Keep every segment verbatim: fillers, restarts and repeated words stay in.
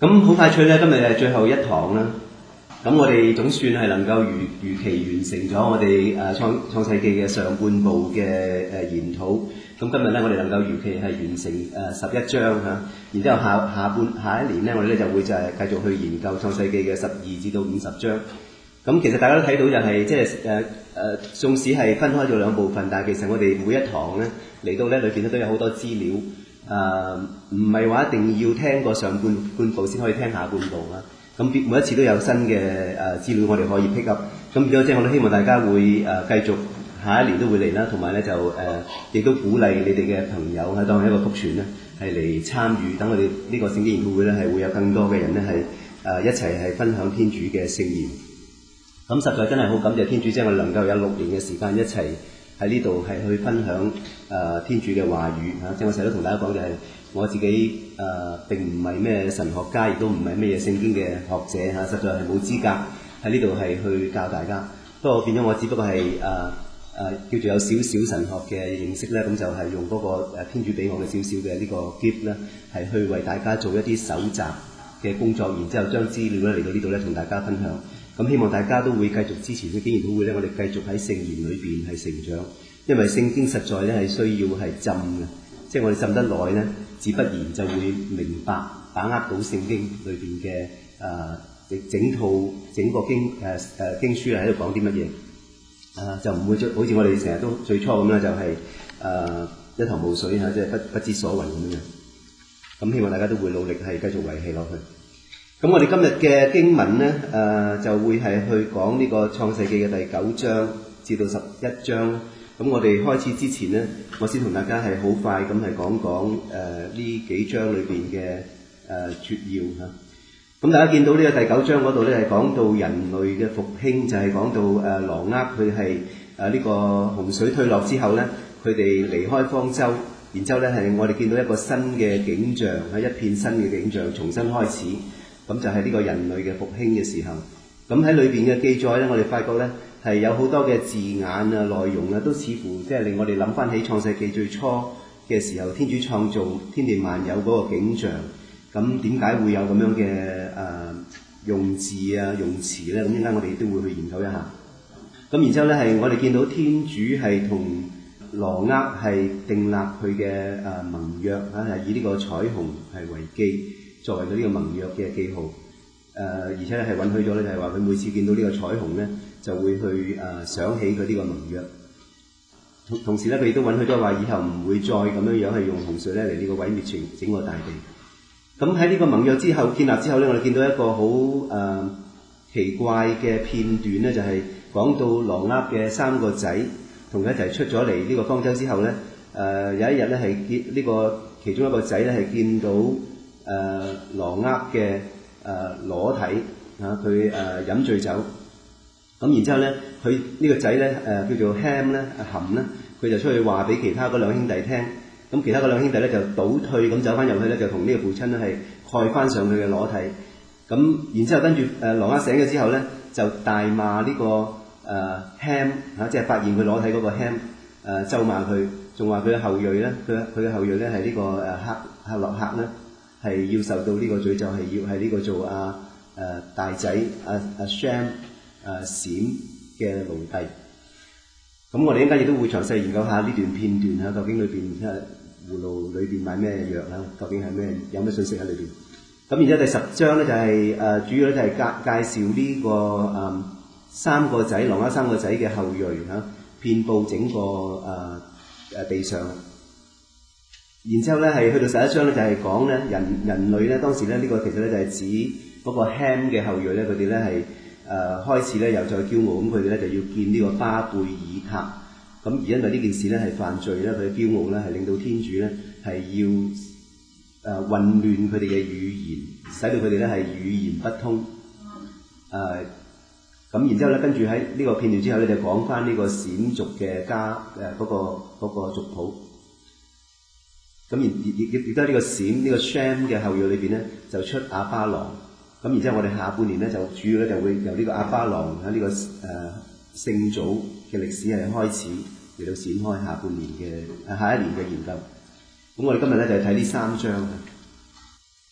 咁好快脆咧，今日係最後一堂啦。咁我哋總算係能夠如如期完成咗我哋誒創創世記嘅上半部嘅誒研討。咁今日咧，我哋能夠如期係完成誒十一章嚇，然之後下下半下一年咧，我哋咧就會就係繼續去研究創世記嘅十二至到五十章。咁其實大家都睇到就係即係誒誒，縱使係分開咗兩部分，但係其實我哋每一堂咧嚟到咧裏邊咧都有好多資料。誒唔係話一定要聽過上半半部先可以聽下半部啦。咁每一次都有新嘅誒資料，我哋可以 pick up。咁變咗即係我都希望大家會誒、呃、繼續下一年都會嚟啦，同埋咧就誒亦、呃、都鼓勵你哋嘅朋友喺當係一個福傳咧，係嚟參與。等我哋呢個聖經研討會咧係會有更多嘅人咧係誒一齊係分享天主嘅聖言。咁實在真係好感謝天主，即係我哋能夠有六年嘅時間一齊喺呢度係去分享誒、呃、天主嘅話語嚇。即係我成日都同大家講就係、是。我自己誒、呃、並唔係咩神學家，亦都唔係咩嘢聖經嘅學者嚇、啊，實在係冇資格喺呢度係去教大家。不過變咗我只不過係誒誒叫做有少少神學嘅認識咧，咁就係用嗰個誒天主俾我嘅少少嘅呢個 gift 咧，係去為大家做一啲搜集嘅工作，然之後將資料咧嚟到呢度咧同大家分享。咁希望大家都會繼續支持聖經研討會咧，我哋繼續喺聖言裏邊係成長，因為聖經實在咧係需要係浸嘅，即係我哋浸得耐咧。自不然就會明白把握到聖經裏邊嘅誒整套整個經誒誒、呃、經書係喺度講啲乜嘢啊，就唔會好似我哋成日都最初咁咧，就係、是、誒、呃、一頭霧水嚇，即係不不知所云咁樣。咁希望大家都會努力係繼續維繫落去。咁我哋今日嘅經文咧誒、呃、就會係去講呢個創世記嘅第九章至到十一章。咁我哋開始之前呢，我先同大家係好快咁係講講誒呢幾章裏邊嘅誒撮要嚇。咁、啊、大家見到呢個第九章嗰度咧係講到人類嘅復興，就係、是、講到誒挪厄佢係誒呢個洪水退落之後咧，佢哋離開方舟，然之後咧係我哋見到一個新嘅景象，係一片新嘅景象，重新開始。咁就係呢個人類嘅復興嘅時候。咁喺裏邊嘅記載咧，我哋發覺咧。係有好多嘅字眼啊、內容啊，都似乎即係令我哋諗翻起創世記最初嘅時候，天主創造天地萬有嗰個景象。咁點解會有咁樣嘅誒、呃、用字啊、用詞咧？咁陣間我哋都會去研究一下。咁然之後咧，係我哋見到天主係同挪厄係訂立佢嘅誒盟約啊，係以呢個彩虹係為基，作為佢呢個盟約嘅記號。誒、呃，而且咧係允許咗咧，就係話佢每次見到呢個彩虹咧，就會去誒、呃、想起佢呢個盟約。同同時咧，佢亦都允許咗話，以後唔會再咁樣樣係用洪水咧嚟呢個毀滅全整個大地。咁喺呢個盟約之後建立之後咧，我哋見到一個好誒、呃、奇怪嘅片段咧，就係、是、講到挪厄嘅三個仔同佢一齊出咗嚟呢個方舟之後咧，誒、呃、有一日咧係見呢個其中一個仔咧係見到誒挪厄嘅誒裸體啊，佢誒、呃、飲醉酒。咁然之後咧，佢呢個仔咧誒叫做 Ham 咧，含咧，佢就出去話俾其他嗰兩兄弟聽。咁其他嗰兩兄弟咧就倒退咁走翻入去咧，就同呢個父親咧係蓋翻上佢嘅裸體。咁然之後跟住誒挪厄醒咗之後咧，就大罵呢、這個誒、呃、Ham 嚇、啊，即係發現佢裸體嗰個 Ham 誒、呃、咒罵佢，仲話佢嘅後裔咧，佢佢嘅後裔咧係呢個誒克克洛克咧，係要受到呢個詛咒，係要係呢個做阿誒、呃、大仔阿阿 Sham。誒、啊、閃嘅奴隸，咁我哋應該亦都會詳細研究下呢段片段嚇，究竟裏邊即係葫蘆裏邊買咩藥啦？究竟係咩有咩信息喺裏邊？咁然之後第十章咧就係、是、誒、呃、主要咧就係介介紹呢、這個誒、呃、三個仔，挪厄三個仔嘅後裔嚇，遍佈整個誒誒、呃、地上。然之後咧係去到十一章咧就係講咧人人類咧當時咧呢、這個其實咧就係指嗰個 Ham 嘅後裔咧，佢哋咧係。誒、呃、開始咧又再驕傲，咁佢哋咧就要建呢個巴貝爾塔，咁而因為呢件事咧係犯罪咧，佢嘅驕傲咧係令到天主咧係要誒、呃、混亂佢哋嘅語言，使到佢哋咧係語言不通。誒、呃、咁然之後咧，跟住喺呢個片段之後咧，就講翻呢個閃族嘅家誒嗰、呃那個嗰、那個族譜。咁而亦亦亦都喺呢個閃呢、這個 Sham 嘅後裔裏邊咧，就出亞巴郎。咁然之後，我哋下半年咧就主要咧就會由呢個亞巴郎喺呢、這個誒、呃、聖祖嘅歷史係開始嚟到展開下半年嘅下一年嘅研究。咁我哋今日咧就係睇呢三章。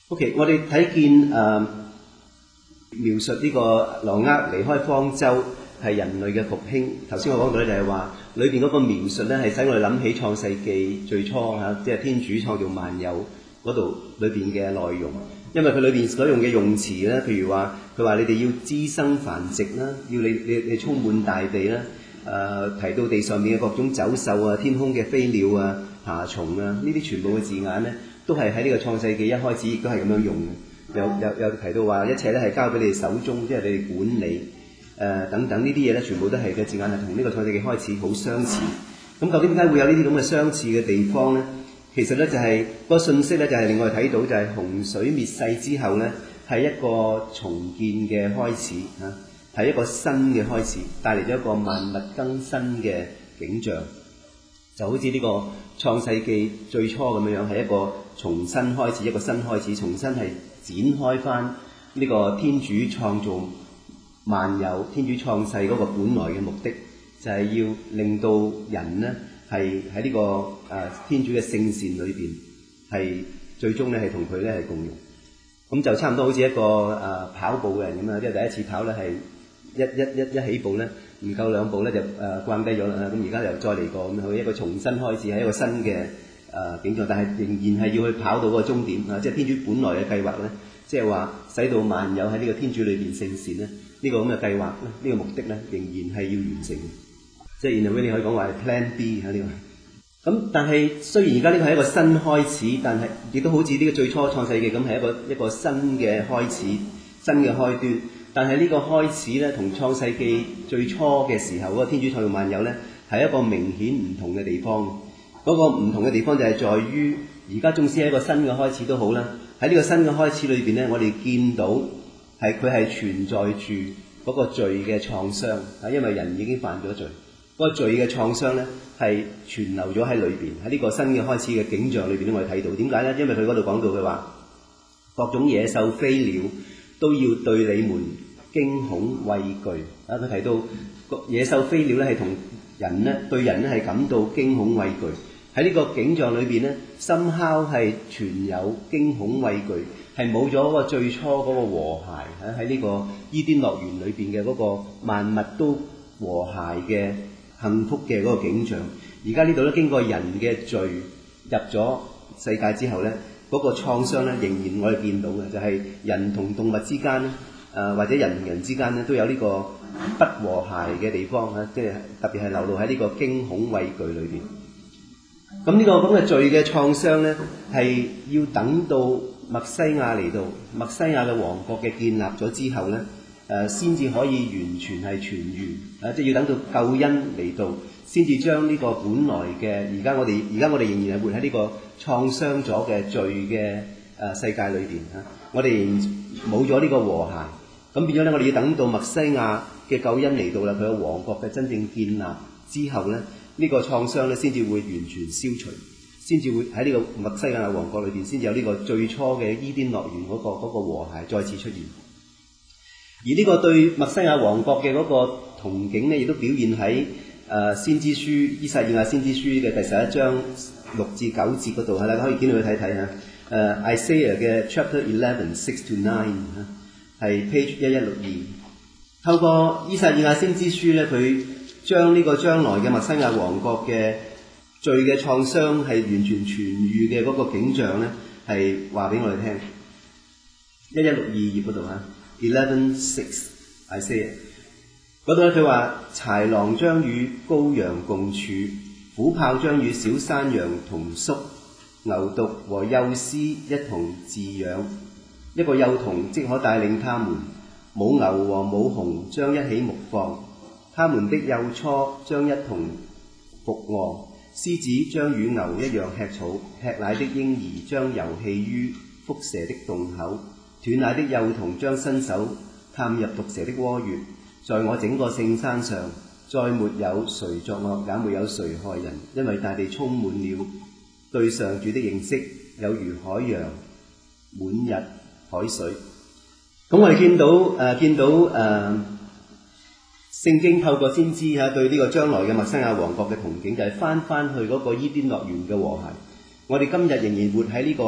OK， 我哋睇見誒、呃、描述呢個挪厄離開方舟係人類嘅復興。頭先我講到咧就係話，裏邊嗰個描述咧係使我哋諗起創世記最初嚇，即係天主創造萬有嗰度裏邊嘅內容。因為佢裏邊所用嘅用詞咧，譬如話佢話你哋要滋生繁殖啦，要你你你充滿大地啦。誒、呃、提到地上面嘅各種走獸啊、天空嘅飛鳥啊、爬蟲啊，呢啲全部嘅字眼咧，都係喺呢個創世記一開始亦都係咁樣用嘅。有有有提到話一切咧係交俾你哋手中，即係你哋管理誒、呃、等等呢啲嘢咧，全部都係嘅字眼係同呢個創世記開始好相似。咁究竟點解會有呢啲咁嘅相似嘅地方咧？其實咧就係、是、嗰個信息咧就係令我哋睇到就係洪水滅世之後咧係一個重建嘅開始嚇。係一個新嘅開始，帶嚟咗一個萬物更新嘅景象，就好似呢個創世記最初咁樣樣，係一個重新開始，一個新開始，重新係展開翻呢個天主創造萬有、天主創世嗰個本來嘅目的，就係、是、要令到人呢係喺呢個誒、呃、天主嘅聖善裏邊，係最終咧係同佢咧係共融。咁就差唔多好似一個誒、呃、跑步嘅人咁啊，即係第一次跑咧係。一一一一起步咧，唔夠兩步咧就誒關低咗啦。咁而家又再嚟過咁樣，一個重新開始，係一個新嘅誒景象，但係仍然係要去跑到個終點啊！即係天主本來嘅計劃咧，即係話使到萬有喺呢個天主裏邊聖善咧，呢個咁嘅計劃咧，呢個目的咧，仍然係要完成。即係 in a way 你可以講話係 Plan B 喺呢個。咁但係雖然而家呢個係一個新開始，但係亦都好似呢個最初創世記咁係一個一個新嘅開始，新嘅開端。但係呢個開始咧，同創世記最初嘅時候嗰個天主創造萬有咧，係一個明顯唔同嘅地方。嗰個唔同嘅地方就係在於，而家縱使係一個新嘅開始都好啦。喺呢個新嘅開始裏邊咧，我哋見到係佢係存在住嗰個罪嘅創傷啊，因為人已經犯咗罪。嗰個罪嘅創傷咧係存留咗喺裏邊。喺呢個新嘅開始嘅景象裏邊咧，我哋睇到點解咧？因為佢嗰度講到嘅話，各種野獸飛鳥都要對你們驚恐畏懼啊！佢提到野獸飛鳥咧係同人咧對人咧係感到驚恐畏懼。喺呢個景象裏邊咧，深烤係存有驚恐畏懼，係冇咗嗰個最初嗰個和諧喺喺呢個伊甸樂園裏邊嘅嗰個萬物都和諧嘅幸福嘅嗰個景象。而家呢度咧經過人嘅罪入咗世界之後咧，嗰個創傷咧仍然我哋見到嘅就係人同動物之間咧。誒、呃、或者人同人之間咧都有呢個不和諧嘅地方嚇，即係特別係流露喺呢個驚恐畏懼裏邊。咁呢個咁嘅罪嘅創傷咧，係要等到默西亞嚟到，默西亞嘅王國嘅建立咗之後咧，誒先至可以完全係痊愈。啊，即係要等到救恩嚟到，先至將呢個本來嘅而家我哋而家我哋仍然係活喺呢個創傷咗嘅罪嘅誒世界裏邊嚇，我哋仍然冇咗呢個和諧。咁變咗咧，我哋要等到默西亞嘅救恩嚟到啦，佢嘅王國嘅真正建立之後咧，呢個創傷咧先至會完全消除，先至會喺呢個默西亞王國裏邊，先至有呢個最初嘅伊甸樂園嗰個嗰個和諧再次出現。而呢個對默西亞王國嘅嗰個憧憬咧，亦都表現喺誒先知書依撒意亞先知書嘅第十一章六至九節嗰度，係啦，可以見到去睇睇嚇。誒 Isaiah 嘅 Chapter Eleven Six to Nine 嚇。係 page 一一六二，透過依撒意亞先知書咧，佢將呢個將來嘅默西亞王國嘅罪嘅創傷係完全痊愈嘅嗰個景象咧，係話俾我哋聽。一一六二頁嗰度嚇 ，eleven six Isaiah 嗰度咧，佢話豺狼將與羔羊共處，虎豹將與小山羊同宿，牛犢和幼獅一同飼養。一個幼童即可帶領他們，母牛和母熊將一起牧放，他們的幼雛將一同伏臥，獅子將與牛一樣吃草，吃奶的嬰兒將遊戲於蝮蛇的洞口，斷奶的幼童將伸手探入毒蛇的窩穴。在我整個聖山上，再沒有誰作惡，也沒有誰害人，因為大地充滿了對上主的認識，有如海洋滿溢海水。咁我哋見到誒、呃、見到誒、呃、聖經透過先知嚇對呢個將來嘅默西亞王國嘅憧憬，就係翻翻去嗰個伊甸樂園嘅和諧。我哋今日仍然活喺呢、這個誒、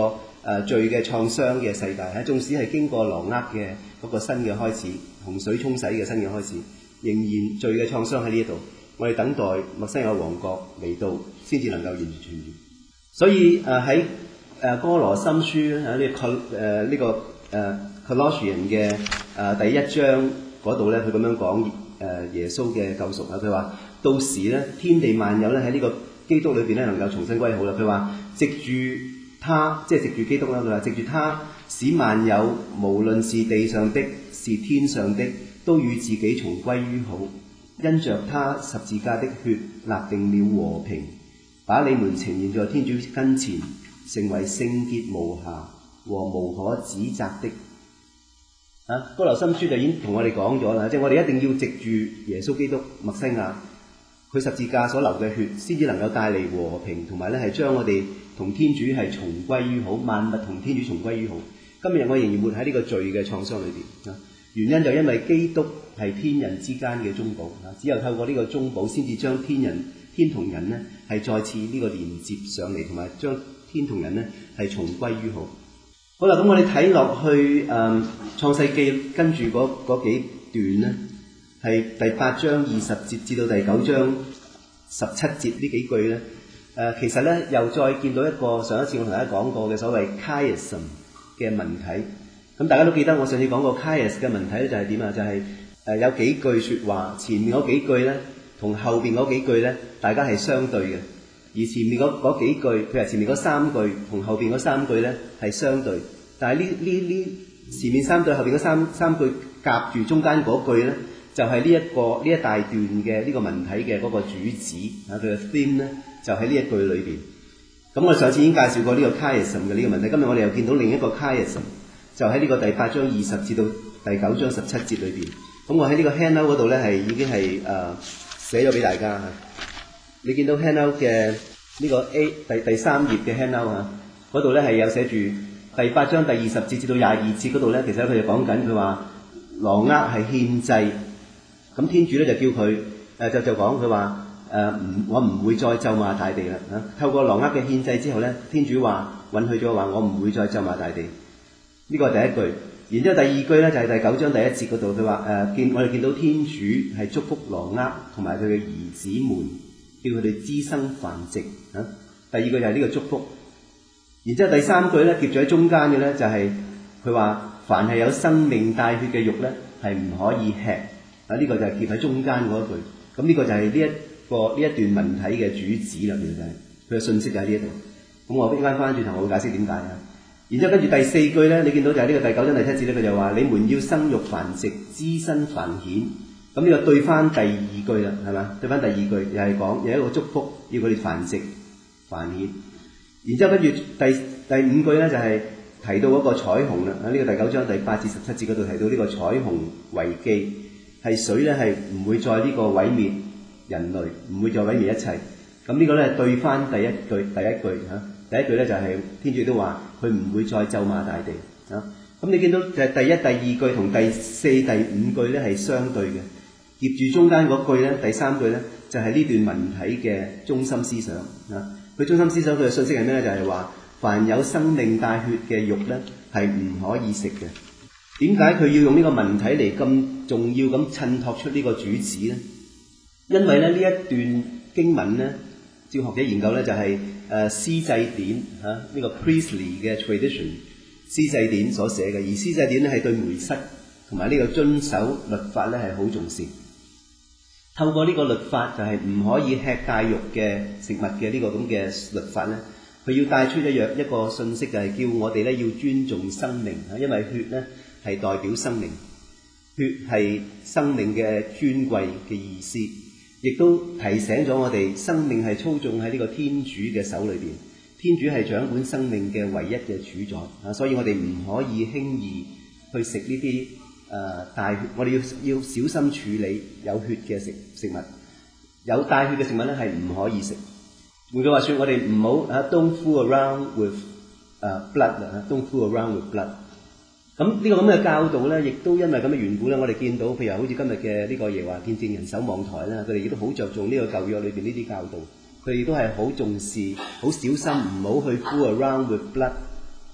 誒罪嘅創傷嘅世界，喺縱使係經過挪厄嘅嗰個新嘅開始，洪水沖洗嘅新嘅開始，仍然罪嘅創傷喺呢一度。我哋等待默西亞王國嚟到，先至能夠完全痊愈。所以誒喺誒哥羅森書喺呢個誒呢個誒 Colossian 嘅誒第一章嗰度咧，佢咁樣講誒耶穌嘅救贖啊。佢話到時咧，天地萬有咧喺呢個基督裏邊咧能夠重新歸好啦。佢話藉住他，即係藉住基督啦。佢話藉住他，使萬有無論是地上的，是天上的，都與自己重歸於好。因着他十字架的血，立定了和平，把你們呈現在天主跟前，成為聖潔無瑕和無可指責的。啊，哥羅森書就已經同我哋講咗啦，即係我哋一定要藉住耶穌基督默西亞佢十字架所流嘅血，先至能夠帶嚟和平，同埋咧係將我哋同天主係重歸於好，萬物同天主重歸於好。今日我仍然活喺呢個罪嘅創傷裏邊啊，原因就因為基督係天人之間嘅中保啊，只有透過呢個中保，先至將天人天同人呢係再次呢個連接上嚟，同埋將天同人呢係重歸於好。好啦，咁我哋睇落去誒、嗯、創世記跟住嗰嗰幾段呢，係第八章二十節至到第九章十七節呢幾句呢，誒、呃、其實呢又再見到一個上一次我同大家講過嘅所謂 chiasm 嘅文體。咁大家都記得我上次講過 chias 嘅文體咧，就係點啊？就係、是、誒有幾句説話，前面嗰幾句咧同後邊嗰幾句咧，大家係相對嘅。而前面嗰嗰幾句，譬如前面嗰三句同後邊嗰三句咧係相對，但係呢呢呢前面三句後邊嗰三三句夾住中間嗰句咧，就係呢一個呢一大段嘅呢個文體嘅嗰個主旨啊，佢嘅 theme 咧就喺呢一句裏邊。咁我上次已經介紹過呢個 chiasm 嘅呢個文體，今日我哋又見到另一個 chiasm。就喺呢個第八章二十至到第九章十七節裏邊，咁我喺呢個 handout 嗰度咧係已經係誒、呃、寫咗俾大家。你見到 handout 嘅呢個 A 第第三頁嘅 handout 啊，嗰度咧係有寫住第八章第二十節至到廿二節嗰度咧，其實佢就講緊佢話挪厄係獻祭，咁天主咧就叫佢誒、呃、就就講佢話誒唔我唔會再咒罵大地啦嚇、啊。透過挪厄嘅獻祭之後咧，天主話允許咗話我唔會再咒罵大地。呢個係第一句，然之後第二句咧就係、是、第九章第一節嗰度，佢話誒見我哋見到天主係祝福挪厄同埋佢嘅兒子們，叫佢哋滋生繁殖嚇、啊。第二句就係呢個祝福，然之後第三句咧夾咗喺中間嘅咧就係佢話凡係有生命帶血嘅肉咧係唔可以吃啊，呢、這個就係夾喺中間嗰一句。咁、這、呢個就係呢一個呢一段文體嘅主旨啦，其實就係佢嘅信息就喺呢一度。咁我一陣間翻轉頭我會解釋點解啊。然之後跟住第四句咧，你見到就係呢個第九章第七節咧，佢就話：你們要生育繁殖，滋生繁衍。咁呢個對翻第二句啦，係嘛？對翻第二句又係講有一個祝福，要佢哋繁殖繁衍。然之後跟住第第五句咧，就係、是、提到嗰個彩虹啦。喺呢個第九章第八至十七節嗰度提到呢個彩虹為記，係水咧係唔會再呢個毀滅人類，唔會再毀滅一切。咁呢個咧對翻第一句第一句嚇。第一句咧就係、是、天主都話佢唔會再咒罵大地啊！咁你見到就係第一、第二句同第四、第五句咧係相對嘅，夾住中間嗰句咧，第三句咧就係、是、呢段文體嘅中心思想啊！佢中心思想佢嘅信息係咩咧？就係、是、話凡有生命帶血嘅肉咧係唔可以食嘅。點解佢要用呢個文體嚟咁重要咁襯托出呢個主旨咧？因為咧呢一段經文咧，照學者研究咧就係、是。誒司祭典嚇呢、這個 priestly 嘅 tradition 司祭典所寫嘅，而司祭典咧係對梅瑟同埋呢個遵守律法咧係好重視。透過呢個律法就係唔可以吃帶肉嘅食物嘅呢個咁嘅律法咧，佢要帶出一樣一個信息，就係叫我哋咧要尊重生命嚇，因為血咧係代表生命，血係生命嘅尊貴嘅意思。亦都提醒咗我哋，生命係操縱喺呢個天主嘅手裏邊，天主係掌管生命嘅唯一嘅主宰啊！所以我哋唔可以輕易去食呢啲誒帶血，我哋要要小心處理有血嘅食食物，有帶血嘅食物咧係唔可以食。換句話說，我哋唔好啊 ，don't fool around with 誒 blood 啊 ，don't fool around with blood。咁呢個咁嘅教導咧，亦都因為咁嘅緣故咧，我哋見到譬如好似今日嘅呢個耶和華見證人守望台啦，佢哋亦都好着重呢個舊約裏邊呢啲教導，佢哋都係好重視、好小心，唔好去 fool around with blood。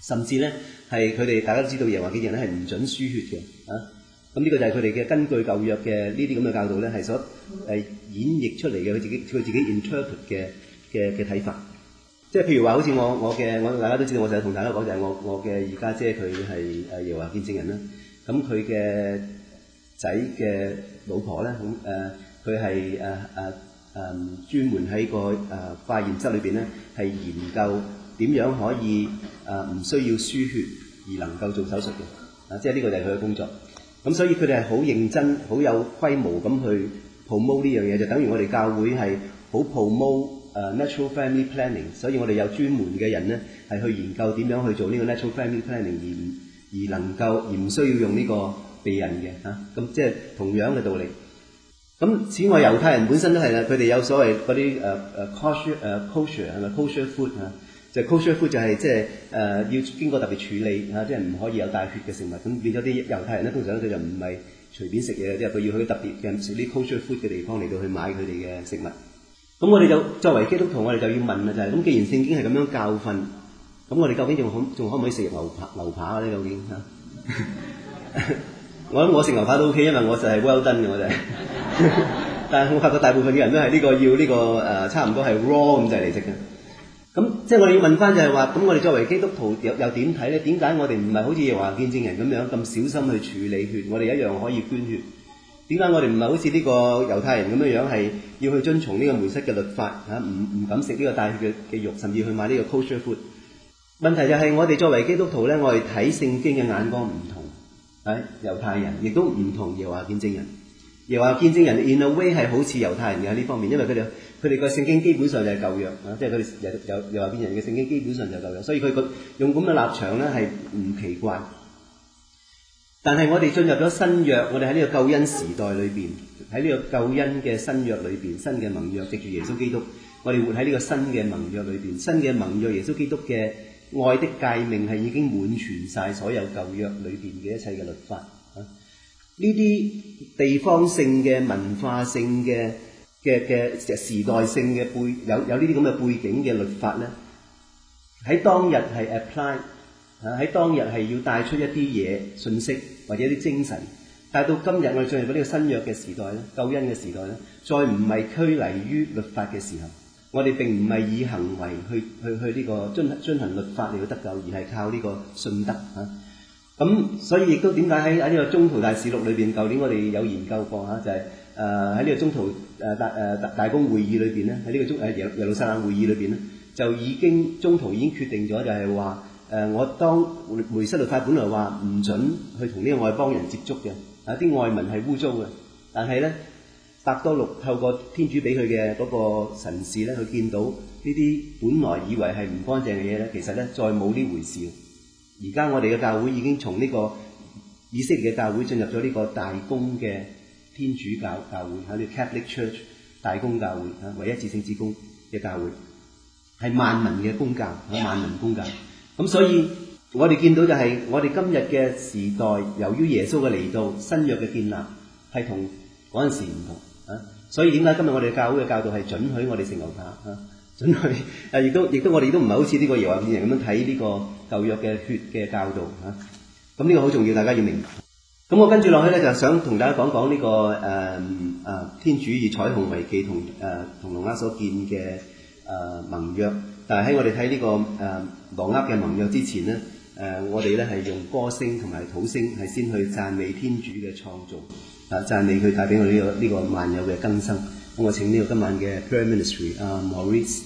甚至咧係佢哋大家都知道耶和華見證人咧係唔準輸血嘅啊。咁呢個就係佢哋嘅根據舊約嘅呢啲咁嘅教導咧，係所誒演繹出嚟嘅佢自己佢自己 interpret 嘅嘅嘅睇法。即係譬如話，好似我我嘅我大家都知道，我成日同大家講就係我我嘅二家姐佢係誒耶和華見證人啦。咁佢嘅仔嘅老婆咧，咁誒佢係誒誒誒專門喺個誒化驗室裏邊咧係研究點樣可以誒唔需要輸血而能夠做手術嘅。啊，即係呢個就係佢嘅工作。咁所以佢哋係好認真、好有規模咁去 promote 呢樣嘢，就等於我哋教會係好 promote 誒 natural family planning。所以我哋有專門嘅人咧係去研究點樣去做呢個 natural family planning，而而能夠而唔需要用呢個避孕嘅嚇。咁即係同樣嘅道理。咁此外，猶太人本身都係啦，佢哋有所謂嗰啲誒誒 kosher 誒 kosher 係咪 kosher food 嚇？就 kosher food 就係即係誒要經過特別處理嚇，即係唔可以有帶血嘅食物。咁變咗啲猶太人咧，通常咧佢就唔係隨便食嘢，即係佢要去特別嘅食啲 kosher food 嘅地方嚟到去買佢哋嘅食物。咁我哋就作為基督徒，我哋就要問啦，就係咁，既然聖經係咁樣教訓，咁我哋究竟仲可仲可唔可以食牛扒牛扒咧？究竟嚇？我諗我食牛扒都 OK，因為我就係 well done 嘅，我就係。但係我發覺大部分嘅人都係呢個要呢、呢個誒、呃、差唔多係 raw 咁就嚟食嘅。咁即係我哋要問翻就係話，咁我哋作為基督徒又又點睇咧？點解我哋唔係好似耶和華見證人咁樣咁小心去處理血？我哋一樣可以捐血。點解我哋唔係好似呢個猶太人咁樣樣係要去遵從呢個梅瑟嘅律法嚇，唔唔敢食呢個帶血嘅嘅肉，甚至去買呢個 kosher food？問題就係我哋作為基督徒咧，我哋睇聖經嘅眼光唔同，係猶太人亦都唔同耶和華見證人。耶和華見證人 in a way 係好似猶太人嘅喺呢方面，因為佢哋佢哋個聖經基本上就係舊約啊，即係佢哋有有耶和華見證人嘅聖經基本上就係舊約，所以佢個用咁嘅立場咧係唔奇怪。但係我哋進入咗新約，我哋喺呢個救恩時代裏邊，喺呢個救恩嘅新約裏邊，新嘅盟約藉住耶穌基督，我哋活喺呢個新嘅盟約裏邊，新嘅盟約耶穌基督嘅愛的誡命係已經滿全晒所有舊約裏邊嘅一切嘅律法啊。呢啲地方性嘅文化性嘅嘅嘅時代性嘅背有有呢啲咁嘅背景嘅律法咧，喺當日係 apply 啊，喺當日係要帶出一啲嘢信息或者一啲精神，但係到今日我哋進入咗呢個新約嘅時代咧，救恩嘅時代咧，再唔係拘泥於律法嘅時候，我哋並唔係以行為去去去呢個遵遵行律法嚟到得救，而係靠呢個信德啊。咁所以亦都點解喺喺呢個宗徒大事錄裏邊，舊年我哋有研究過嚇，就係誒喺呢個宗徒誒大誒大大公會議裏邊咧，喺呢個宗誒耶耶路撒冷會議裏邊咧，就已經宗徒已經決定咗，就係話誒我當梅瑟律法本來話唔準去同呢個外邦人接觸嘅，啊啲外民係污糟嘅，但係咧伯多祿透過天主俾佢嘅嗰個神視咧，佢見到呢啲本來以為係唔乾淨嘅嘢咧，其實咧再冇呢回事。而家我哋嘅教會已經從呢個以色列嘅教會進入咗呢個大公嘅天主教教會，喺呢個 Catholic Church 大公教會啊，唯一至聖子公嘅教會，係萬民嘅公教，萬民公教。咁所以我哋見到就係我哋今日嘅時代，由於耶穌嘅嚟到，新約嘅建立係同嗰陣時唔同啊。所以點解今日我哋教會嘅教導係准許我哋食牛扒啊？准許誒，亦都亦都我哋都唔係好似呢個耶和華見證人咁樣睇呢個舊約嘅血嘅教導嚇。咁呢個好重要，大家要明白。咁我跟住落去咧，就想同大家講講呢個誒誒、呃、天主以彩虹為記同誒同挪亞所建嘅誒、呃、盟約。但係喺我哋睇呢個誒挪亞嘅盟約之前咧，誒、呃、我哋咧係用歌聲同埋土聲係先去讚美天主嘅創造啊，讚美佢帶俾我哋呢個呢、這個萬有嘅更新。咁我請呢個今晚嘅 Prayer Ministry 啊 Maurice。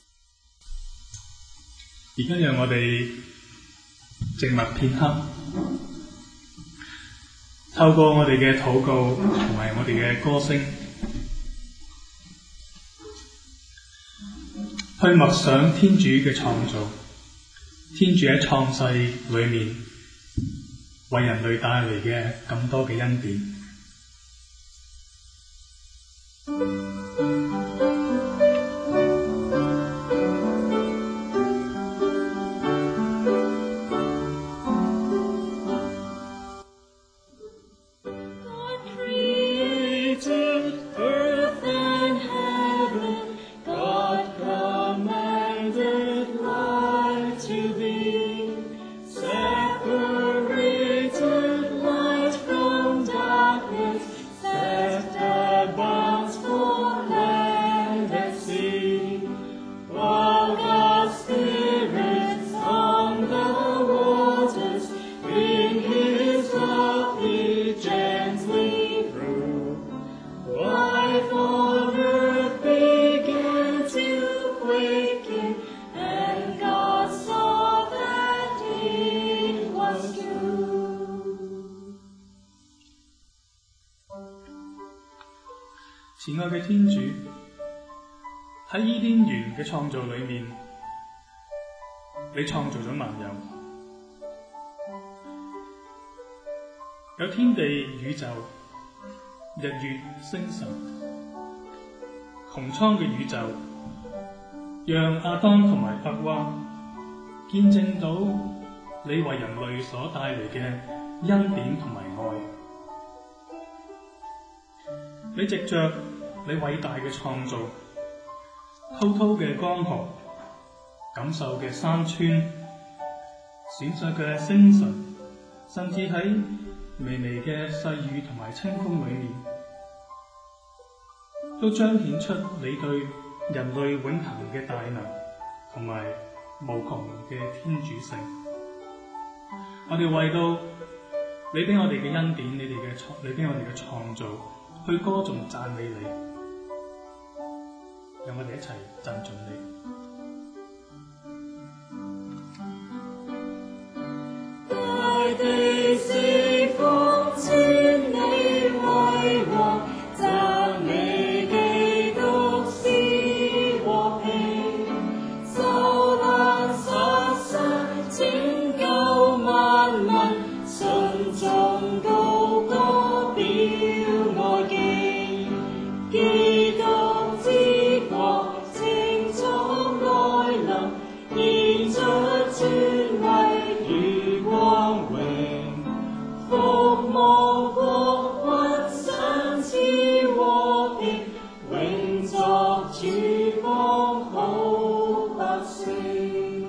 而家讓我哋靜默片刻，透過我哋嘅禱告同埋我哋嘅歌聲，去默想天主嘅創造。天主喺創世裏面為人類帶嚟嘅咁多嘅恩典。 慈愛嘅天主喺伊甸園嘅創造裏面，你創造咗萬有，有天地宇宙、日月星辰、穹蒼嘅宇宙，讓亞當同埋厄娃見證到你為人類所帶嚟嘅恩典同埋愛。你藉着你偉大嘅創造，滔滔嘅江河、感受嘅山川、閃爍嘅星辰，甚至喺微微嘅細雨同埋清風裏面，都彰顯出你對人類永恆嘅大能同埋無窮嘅天主性。我哋為到你俾我哋嘅恩典，你哋嘅創，你俾我哋嘅創造，去歌頌讚美你，讓我哋一齊讚頌你。 大地是奉尊你為王，讚美基督是和平，受難殺傷拯救萬民，信眾高歌表愛敬，基督之國清楚來臨，現出尊威與光榮，服務國君賞賜和平，永作主幫好百姓。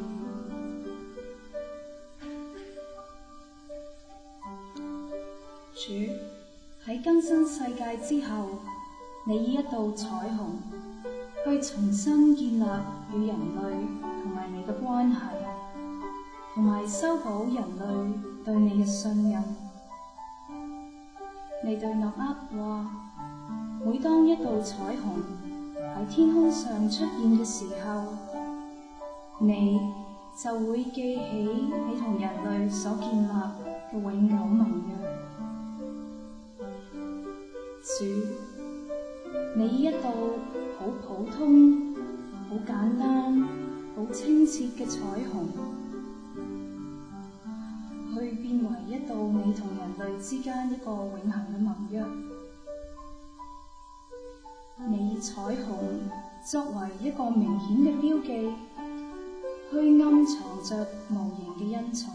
主，喺更新世界之後，你以一道彩虹去重新建立與人類同埋你嘅關係，同埋修補人類對你嘅信任。你對諾厄話，每當一道彩虹喺天空上出現嘅時候，你就會記起你同人類所建立嘅永久盟約。主，你以一道好普通、好簡單、好清澈嘅彩虹，去變為一道你同人類之間一個永恆嘅盟約。你以彩虹作為一個明顯嘅標記，去暗藏着無形嘅恩寵。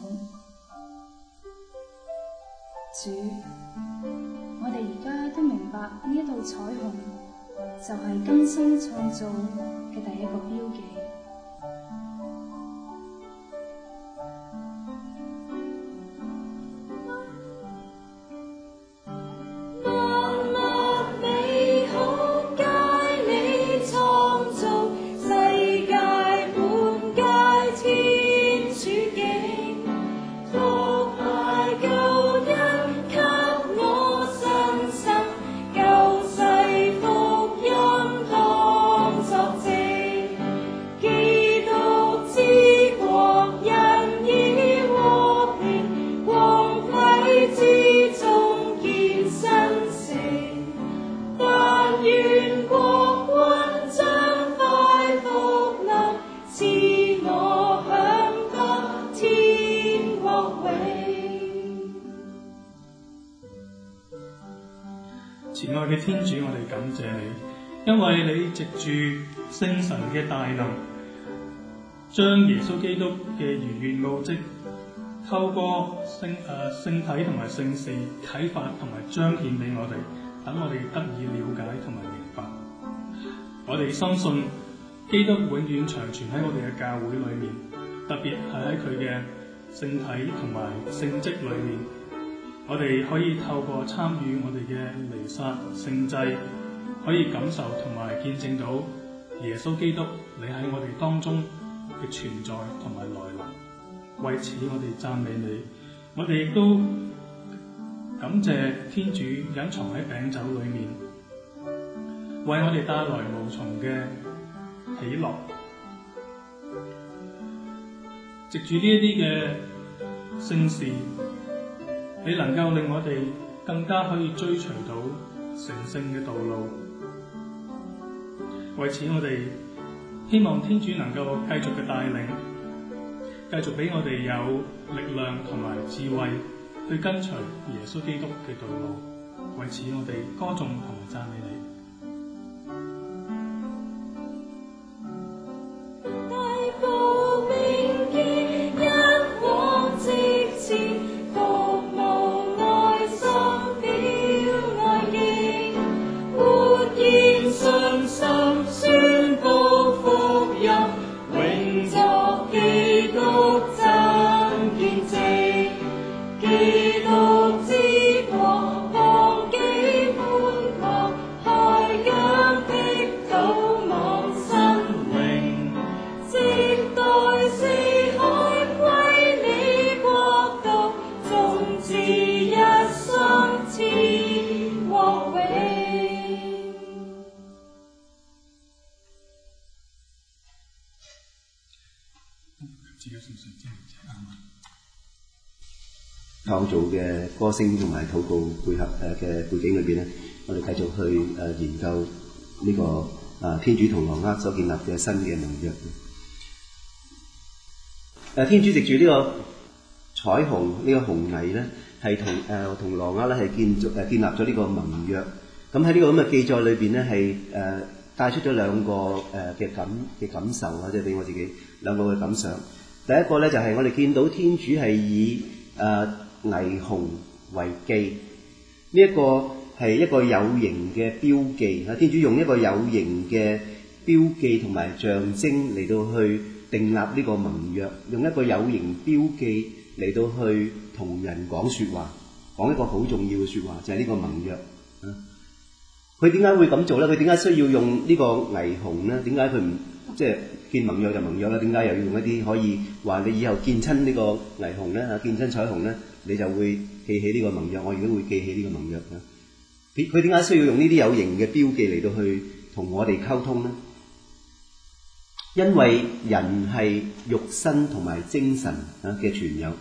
主，我哋而家都明白呢一道彩虹就係更新創造嘅第一個標記。 慈愛嘅天主，我哋感謝你，因為你藉住聖神嘅大能，將耶穌基督嘅逾越奧蹟透過聖誒、呃、聖體同埋聖事啟發同埋彰顯俾我哋，等我哋得以了解同埋明白。我哋深信基督永遠長存喺我哋嘅教會裏面，特別係喺佢嘅聖體同埋聖蹟裏面。我哋可以透過參與我哋嘅彌撒聖祭，可以感受同埋見證到耶穌基督你喺我哋當中嘅存在同埋來臨。為此我哋讚美你，我哋亦都感謝天主隱藏喺餅酒裏面，為我哋帶來無窮嘅喜樂。藉住呢一啲嘅聖事，你能夠令我哋更加可以追隨到成聖嘅道路， 為此我哋希望天主能夠繼續嘅帶領，繼續俾我哋有力量同埋智慧去跟隨耶穌基督嘅道路。為此我哋歌頌同埋讚美你。 創造嘅歌聲同埋禱告配合誒嘅背景裏邊咧，我哋繼續去誒研究呢個啊天主同挪厄所建立嘅新嘅盟約。誒天主藉住呢個彩虹呢個紅霓咧，係同誒同挪厄咧係建築誒建立咗呢個盟約。咁喺呢個咁嘅記載裏邊咧，係誒帶出咗兩個誒嘅感嘅感受啊，即係俾我自己兩個嘅感想。第一個咧就係我哋見到天主係以誒霓虹為記，呢一個係一個有形嘅標記啊！天主用一個有形嘅標記同埋象徵嚟到去訂立呢個盟約，用一個有形標記嚟到去同人講説話，講一個好重要嘅説話，就係呢個盟約啊！佢點解會咁做咧？佢點解需要用呢個霓虹咧？點解佢唔即係見盟約就盟約咧？點解又要用一啲可以話你以後見親呢個霓虹咧嚇，見親彩虹咧，你就會記起呢個盟約？我亦都會記起呢個盟約嘅。佢佢點解需要用呢啲有形嘅標記嚟到去同我哋溝通咧？因為人係肉身同埋精神啊嘅存有，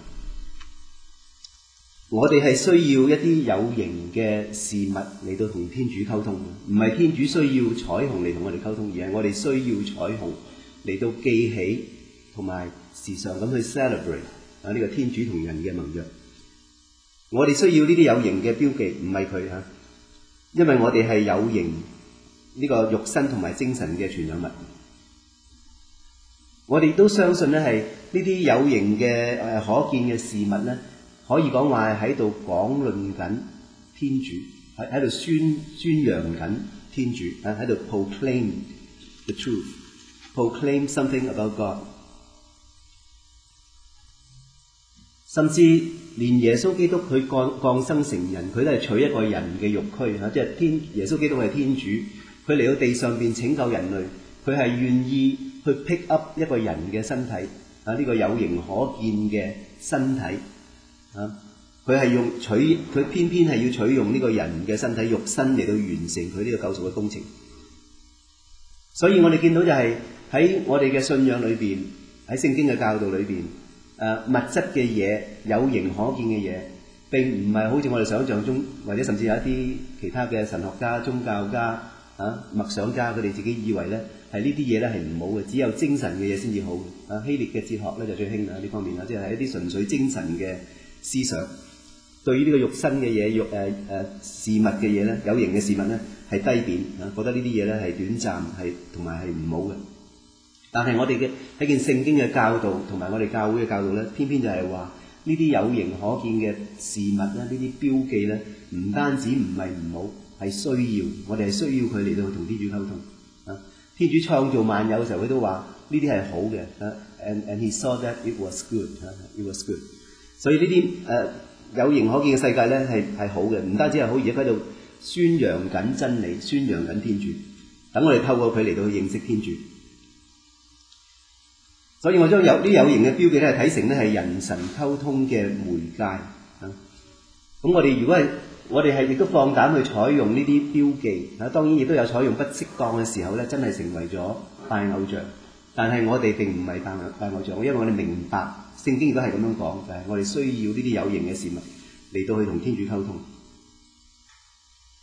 我哋係需要一啲有形嘅事物嚟到同天主溝通嘅，唔係天主需要彩虹嚟同我哋溝通，而係我哋需要彩虹嚟到記起同埋時常咁去 celebrate 啊呢個天主同人嘅盟約。我哋需要呢啲有形嘅標記，唔係佢嚇，因為我哋係有形呢個肉身同埋精神嘅存有物。我哋都相信咧，係呢啲有形嘅誒可見嘅事物咧，可以講話係喺度講論緊天主，喺喺度宣宣揚緊天主，喺喺度 proclaim the truth，proclaim something about God。甚至連耶穌基督佢降降生成人，佢都係取一個人嘅肉軀嚇，即係天耶穌基督係天主，佢嚟到地上邊拯救人類，佢係願意去 pick up 一個人嘅身體啊，呢個有形可見嘅身體啊，佢係用取佢偏偏係要取用呢個人嘅身體肉身嚟到完成佢呢個救贖嘅工程。所以我哋見到就係喺我哋嘅信仰裏邊，喺聖經嘅教導裏邊。誒、uh, 物質嘅嘢，有形可見嘅嘢，並唔係好似我哋想象中，或者甚至有一啲其他嘅神學家、宗教家、啊默想家，佢哋自己以為咧係呢啲嘢咧係唔好嘅，只有精神嘅嘢先至好嘅。啊，希臘嘅哲學咧就最興啊呢方面啦，即係一啲純粹精神嘅思想，對於呢個肉身嘅嘢、肉誒誒事物嘅嘢咧，有形嘅事物咧係低貶啊，覺得呢啲嘢咧係短暫，係同埋係唔好嘅。但係我哋嘅喺件聖經嘅教導同埋我哋教會嘅教導咧，偏偏就係話呢啲有形可見嘅事物咧，呢啲標記咧，唔單止唔係唔好，係需要，我哋係需要佢嚟到去同天主溝通啊！天主創造萬有嘅時候，佢都話呢啲係好嘅啊 ，and and he saw that it was good 啊 ，it was good。所以呢啲誒有形可見嘅世界咧係係好嘅，唔單止係好，而家喺度宣揚緊真理，宣揚緊天主，等我哋透過佢嚟到去認識天主。所以我將有啲有形嘅標記咧，係睇成咧係人神溝通嘅媒介啊。咁我哋如果係我哋係亦都放膽去採用呢啲標記啊，當然亦都有採用不適當嘅時候咧，真係成為咗拜偶像。但係我哋並唔係拜偶拜偶像，因為我哋明白聖經亦都係咁樣講，就係我哋需要呢啲有形嘅事物嚟到去同天主溝通。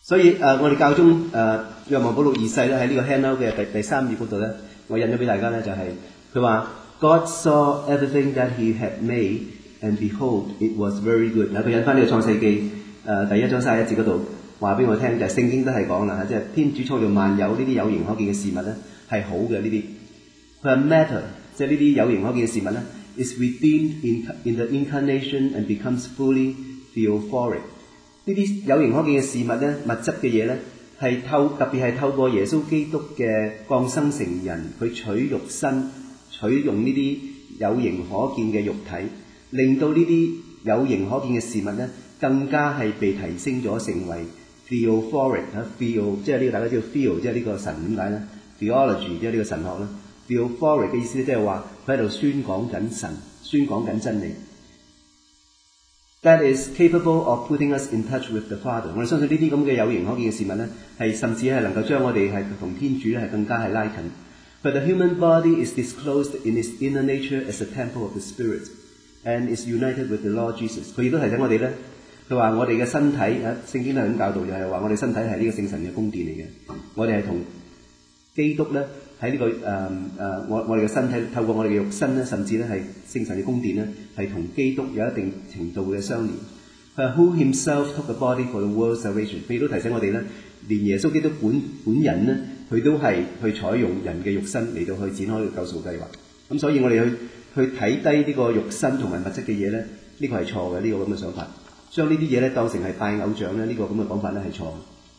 所以誒、呃，我哋教宗誒若望保祿二世咧喺呢個 handout 嘅第第三頁嗰度咧，我印咗俾大家咧就係佢話 God saw everything that He had made and behold it was very good。嗱，佢引翻呢個創世記誒、呃、第一章三十一節嗰度話俾我聽，就係、是、聖經都係講啦，即係天主創造萬有呢啲有形可見嘅事物咧係好嘅呢啲。佢話 matter 即係呢啲有形可見嘅事物咧 is redeemed in in the incarnation and becomes fully theophoric。呢啲有形可見嘅事物咧，物質嘅嘢咧，係透特別係透過耶穌基督嘅降生成人，佢取肉身，取用呢啲有形可見嘅肉體，令到呢啲有形可見嘅事物咧，更加係被提升咗成為 theophoric 啊 theo 即係呢個大家知道 theo 即係呢個神點解咧 theology 即係呢個神學啦 theophoric 嘅意思即係話佢喺度宣講緊神，宣講緊真理。That is capable of putting us in touch with the Father。我哋相信呢啲咁嘅有形可見嘅事物咧，係甚至係能夠將我哋係同天主咧係更加係拉近。But the human body is disclosed in its inner nature as a temple of the Spirit and is united with the Lord Jesus。佢亦都提醒我哋咧，佢話我哋嘅身體啊，聖經都係咁教導，就係話我哋身體係呢個聖神嘅宮殿嚟嘅。我哋係同基督咧喺呢個誒誒、呃、我我哋嘅身體透過我哋嘅肉身咧，甚至咧係聖神嘅宮殿咧，係同基督有一定程度嘅相連。佢話 Who himself took the body for the world's salvation。佢亦都提醒我哋咧，連耶穌基督本本人咧，佢都係去採用人嘅肉身嚟到去展開救贖計劃。咁所以我哋去去睇低呢個肉身同埋物質嘅嘢咧，呢、這個係錯嘅，呢、這個咁嘅想法。將呢啲嘢咧當成係拜偶像咧，呢、這個咁嘅講法咧係錯。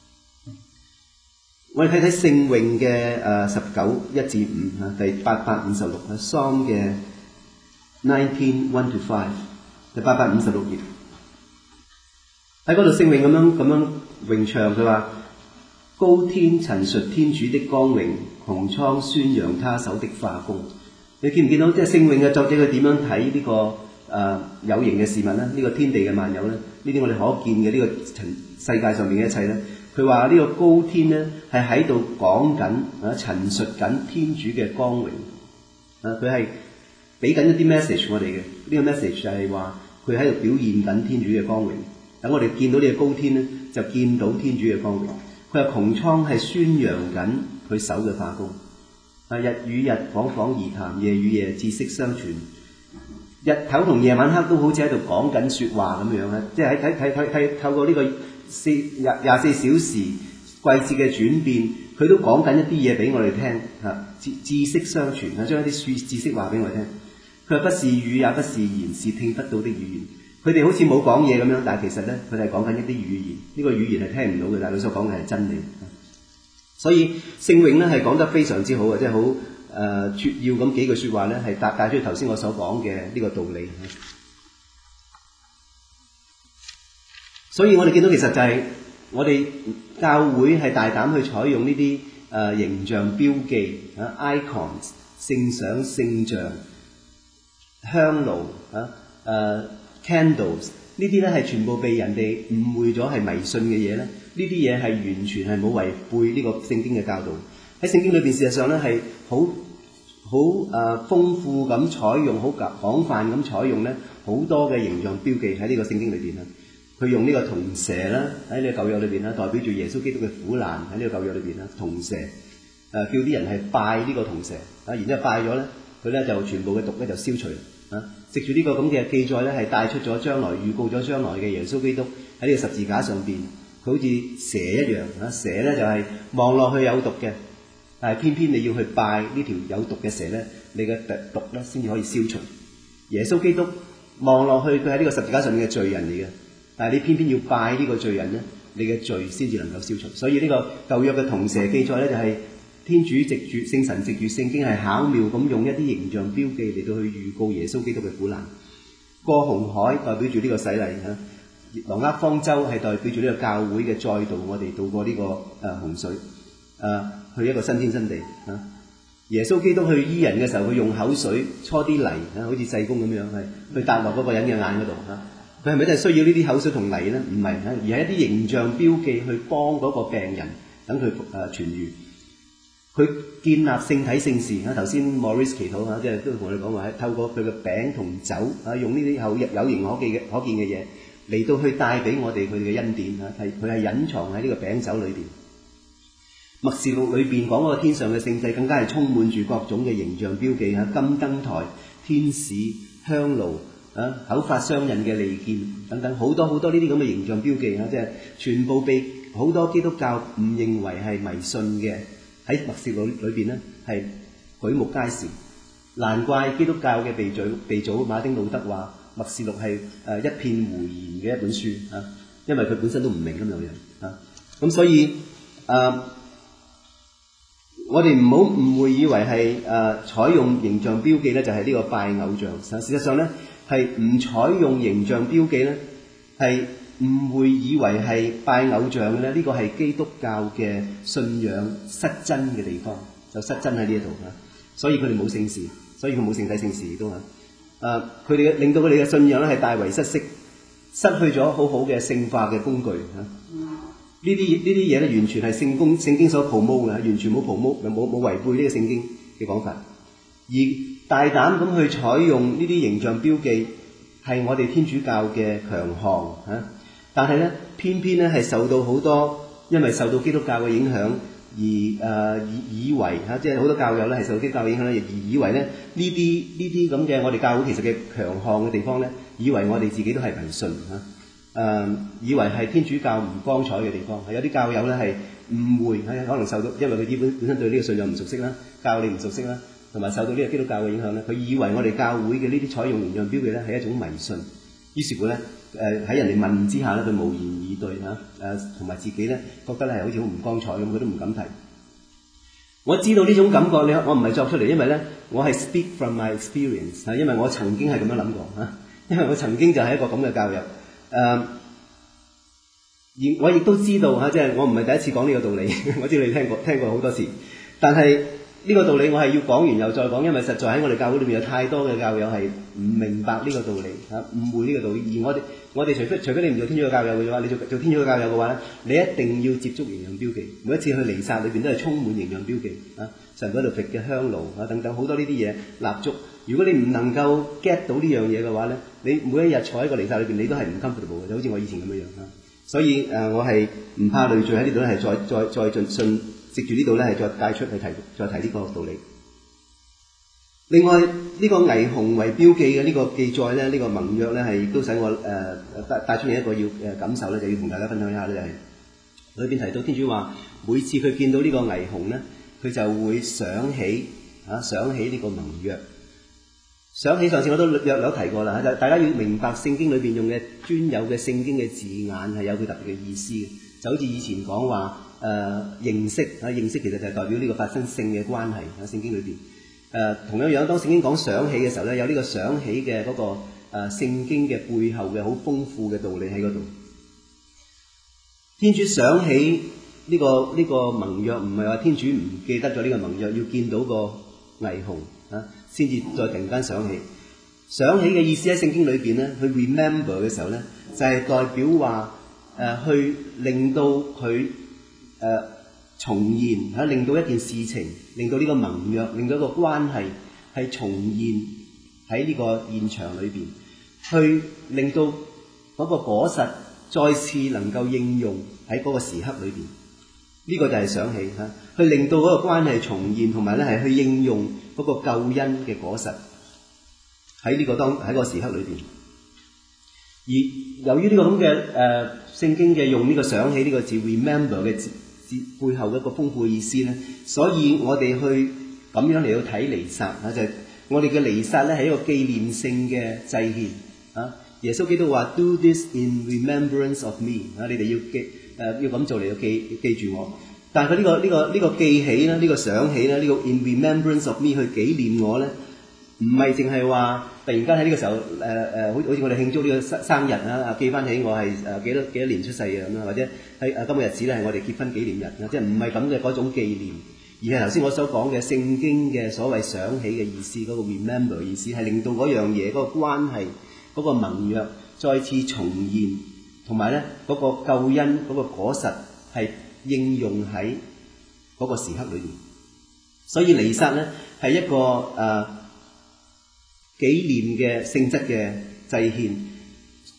我哋睇睇聖詠嘅誒十九一至五嚇，第八百五十六啊 Psalm 嘅 nineteen one to five， 第八百五十六頁喺嗰度聖詠咁樣咁樣詠唱，佢話高天陳述天主的光榮，穹蒼宣揚他手的化工。你見唔見到即係聖詠嘅作者佢點樣睇呢、這個誒、呃、有形嘅事物咧？呢、這個天地嘅萬有咧？呢啲我哋可見嘅呢個世界上面嘅一切咧？佢話呢個高天咧係喺度講緊啊，陳述緊天主嘅光榮啊，佢係俾緊一啲 message 我哋嘅，呢、這個 message 就係話佢喺度表現緊天主嘅光榮。等我哋見到呢個高天咧，就見到天主嘅光榮。佢話穹蒼係宣揚緊佢手嘅化工啊，日與日侃侃而談，夜與夜知識相傳。日頭同夜晚黑都好似喺度講緊説話咁樣啊，即係喺睇睇睇透過呢、這個。四廿廿四小時季節嘅轉變，佢都講緊一啲嘢俾我哋聽嚇，知知識相傳啊，將一啲知識話俾我哋聽。佢話不是語也不是言，是聽不到的語言。佢哋好似冇講嘢咁樣，但係其實咧，佢哋係講緊一啲語言。呢、這個語言係聽唔到嘅，但係佢所講嘅係真理。所以聖詠咧係講得非常之好嘅，即係好誒撮要咁幾句説話咧，係帶帶出頭先我所講嘅呢個道理。所以我哋見到其實就係我哋教會係大膽去採用呢啲誒形象標記啊 icons 聖相聖像香爐啊誒 candles 呢啲咧係全部被人哋誤會咗係迷信嘅嘢咧，呢啲嘢係完全係冇違背呢個聖經嘅教導。喺聖經裏邊事實上咧係好好誒豐富咁採用，好廣泛咁採用咧好多嘅形象標記喺呢個聖經裏邊啊。佢用呢個銅蛇啦，喺呢個舊約裏邊啦，代表住耶穌基督嘅苦難喺呢個舊約裏邊啦，銅蛇誒、呃、叫啲人係拜呢個銅蛇啊，然之後拜咗咧，佢咧就全部嘅毒咧就消除啊，藉住呢個咁嘅記載咧，係帶出咗將來預告咗將來嘅耶穌基督喺呢個十字架上邊，佢好似蛇一樣啊，蛇咧就係、是、望落去有毒嘅，但係偏偏你要去拜呢條有毒嘅蛇咧，你嘅毒咧先至可以消除。耶穌基督望落去佢喺呢個十字架上面嘅罪人嚟嘅。但係你偏偏要拜呢個罪人咧，你嘅罪先至能夠消除。所以呢個舊約嘅銅蛇記載咧，就係天主藉住聖神藉住聖經係巧妙咁用一啲形象標記嚟到去預告耶穌基督嘅苦難。過紅海代表住呢個洗禮嚇，挪厄方舟係代表住呢個教會嘅再度，我哋渡過呢、這個誒、呃、洪水誒、呃、去一個新天新地嚇、啊。耶穌基督去醫人嘅時候，佢用口水搓啲泥嚇、啊，好似濟公咁樣係去搭落嗰個人嘅眼嗰度嚇。啊佢係咪真係需要呢啲口水同泥咧？唔係嚇，而係一啲形象標記去幫嗰個病人，等佢誒痊愈。佢建立聖體聖事嚇。頭先 Maurice 祈禱嚇，即係都同我哋講話，透過佢嘅餅同酒嚇，用呢啲有有形可見嘅可見嘅嘢， 嚟到去帶俾我哋佢哋嘅恩典嚇，係佢係隱藏喺呢個餅酒裏邊。默示錄裏邊講嗰個天上嘅聖祭，更加係充滿住各種嘅形象標記嚇，金燈台、天使、香爐啊、口發雙刃嘅利劍等等，好多好多呢啲咁嘅形象標記嚇，即係全部被好多基督教誤認為係迷信嘅，喺默示錄裏邊咧係舉目皆是。難怪基督教嘅鼻祖鼻祖馬丁路德話默示錄係誒一片胡言嘅一本書啊，因為佢本身都唔明咁樣樣啊，咁所以誒、啊、我哋唔好誤會以為係誒、啊、採用形象標記咧就係呢個拜偶像，事實上咧係唔採用形象標記咧係誤會以為係拜偶像嘅咧，呢、這個係基督教嘅信仰失真嘅地方，就失真喺呢一度啊，所以佢哋冇聖事。所以佢冇聖體聖事亦都嚇，誒佢哋嘅令到佢哋嘅信仰咧係大為失色，失去咗好好嘅聖化嘅工具嚇。呢啲呢啲嘢咧完全係聖公聖經所 promote 嘅，完全冇 promote 冇冇違背呢個聖經嘅講法。而大膽咁去採用呢啲形象標記係我哋天主教嘅強項嚇，但係咧偏偏咧係受到好多因為受到基督教嘅影響。而誒、呃、以以為嚇，即係好多教友咧係受基督教影響咧，而以為咧呢啲呢啲咁嘅我哋教會其實嘅強項嘅地方咧，以為我哋自己都係迷信嚇，誒、呃、以為係天主教唔光彩嘅地方，係有啲教友咧係誤會，係可能受到因為佢基本本身對呢個信仰唔熟悉啦，教理唔熟悉啦，同埋受到呢個基督教嘅影響咧，佢以為我哋教會嘅呢啲採用形象標記咧係一種迷信，於是乎咧誒喺人哋問之下咧，佢無言以對嚇，誒同埋自己咧覺得咧係好似好唔光彩咁，佢都唔敢提。我知道呢種感覺，你我唔係作出嚟，因為咧我係 speak from my experience 嚇，因為我曾經係咁樣諗過嚇，因為我曾經就係一個咁嘅教友，誒、呃、而我亦都知道嚇，即係我唔係第一次講呢個道理，我知道你聽過聽過好多次，但係呢個道理我係要講完又再講，因為實在喺我哋教會裏面有太多嘅教友係唔明白呢個道理嚇，誤會呢個道理。而我哋我哋除非除非你唔做天主教教友嘅話，你做做天主教教友嘅話咧，你一定要接觸形象標記。每一次去彌撒裏邊都係充滿形象標記啊，神嗰度揈嘅香爐啊等等好多呢啲嘢蠟燭。如果你唔能夠 get 到呢樣嘢嘅話咧，你每一日坐喺個彌撒裏邊，你都係唔 comfortable嘅，就好似我以前咁樣樣啊。所以誒、呃，我係唔怕累贅喺呢度咧，係再再再進信。藉住呢度咧，係再帶出去提，再提呢個道理。另外，呢、這個霓虹為標記嘅呢個記載咧，呢、這個盟約咧，係亦都使我誒帶帶出嚟一個要誒感受咧，就要同大家分享一下咧，就係、是、裏邊提到天主話，每次佢見到呢個霓虹咧，佢就會想起啊，想起呢個盟約。想起上次我都略略提過啦，大家要明白聖經裏邊用嘅專有嘅聖經嘅字眼係有佢特別嘅意思嘅，就好似以前講話。誒、呃、認識啊，認識其實就係代表呢個發生性嘅關係喺聖經裏邊。誒、呃、同樣樣，當聖經講想起嘅時候咧，有呢個想起嘅嗰、那個誒、呃、聖經嘅背後嘅好豐富嘅道理喺嗰度。天主想起呢、這個呢、這個盟約，唔係話天主唔記得咗呢個盟約，要見到個霓虹啊，先至再突然間想起。想起嘅意思喺聖經裏邊咧，去 remember 嘅時候咧，就係、是、代表話誒、呃、去令到佢。誒、呃、重現嚇、啊，令到一件事情，令到呢個盟約，令到一個關係係重現喺呢個現場裏邊，去令到嗰個果實再次能夠應用喺嗰個時刻裏邊。呢、這個就係想起嚇、啊，去令到嗰個關係重現，同埋咧係去應用嗰個救恩嘅果實喺呢個當喺個時刻裏邊。而由於呢個咁嘅誒聖經嘅用呢個想起呢個字 remember 嘅字。背後一個豐富嘅意思咧，所以我哋去咁樣嚟到睇彌撒啊，就係、是、我哋嘅彌撒咧係一個紀念性嘅祭獻啊。耶穌基督話 ：Do this in remembrance of me 啊，你哋要記誒、呃、要咁做嚟到記記住我。但係佢呢個呢、這個呢、這個記起咧，呢、這個想起咧，呢、這個 in remembrance of me 去紀念我咧，唔係淨係話突然間喺呢個時候誒誒，好、呃、好似我哋慶祝呢個生生日啊，記翻起我係誒幾多幾多年出世嘅咁啊，或者喺誒今個日子咧係我哋結婚紀念日啊，即係唔係咁嘅嗰種紀念，而係頭先我所講嘅聖經嘅所謂想起嘅意思，嗰、那個 remember 意思係令到嗰樣嘢嗰、那個關係嗰、那個盟約再次重現，同埋咧嗰個救恩嗰、那個果實係應用喺嗰個時刻裏邊。所以彌撒咧係一個誒。呃紀念嘅性質嘅祭獻，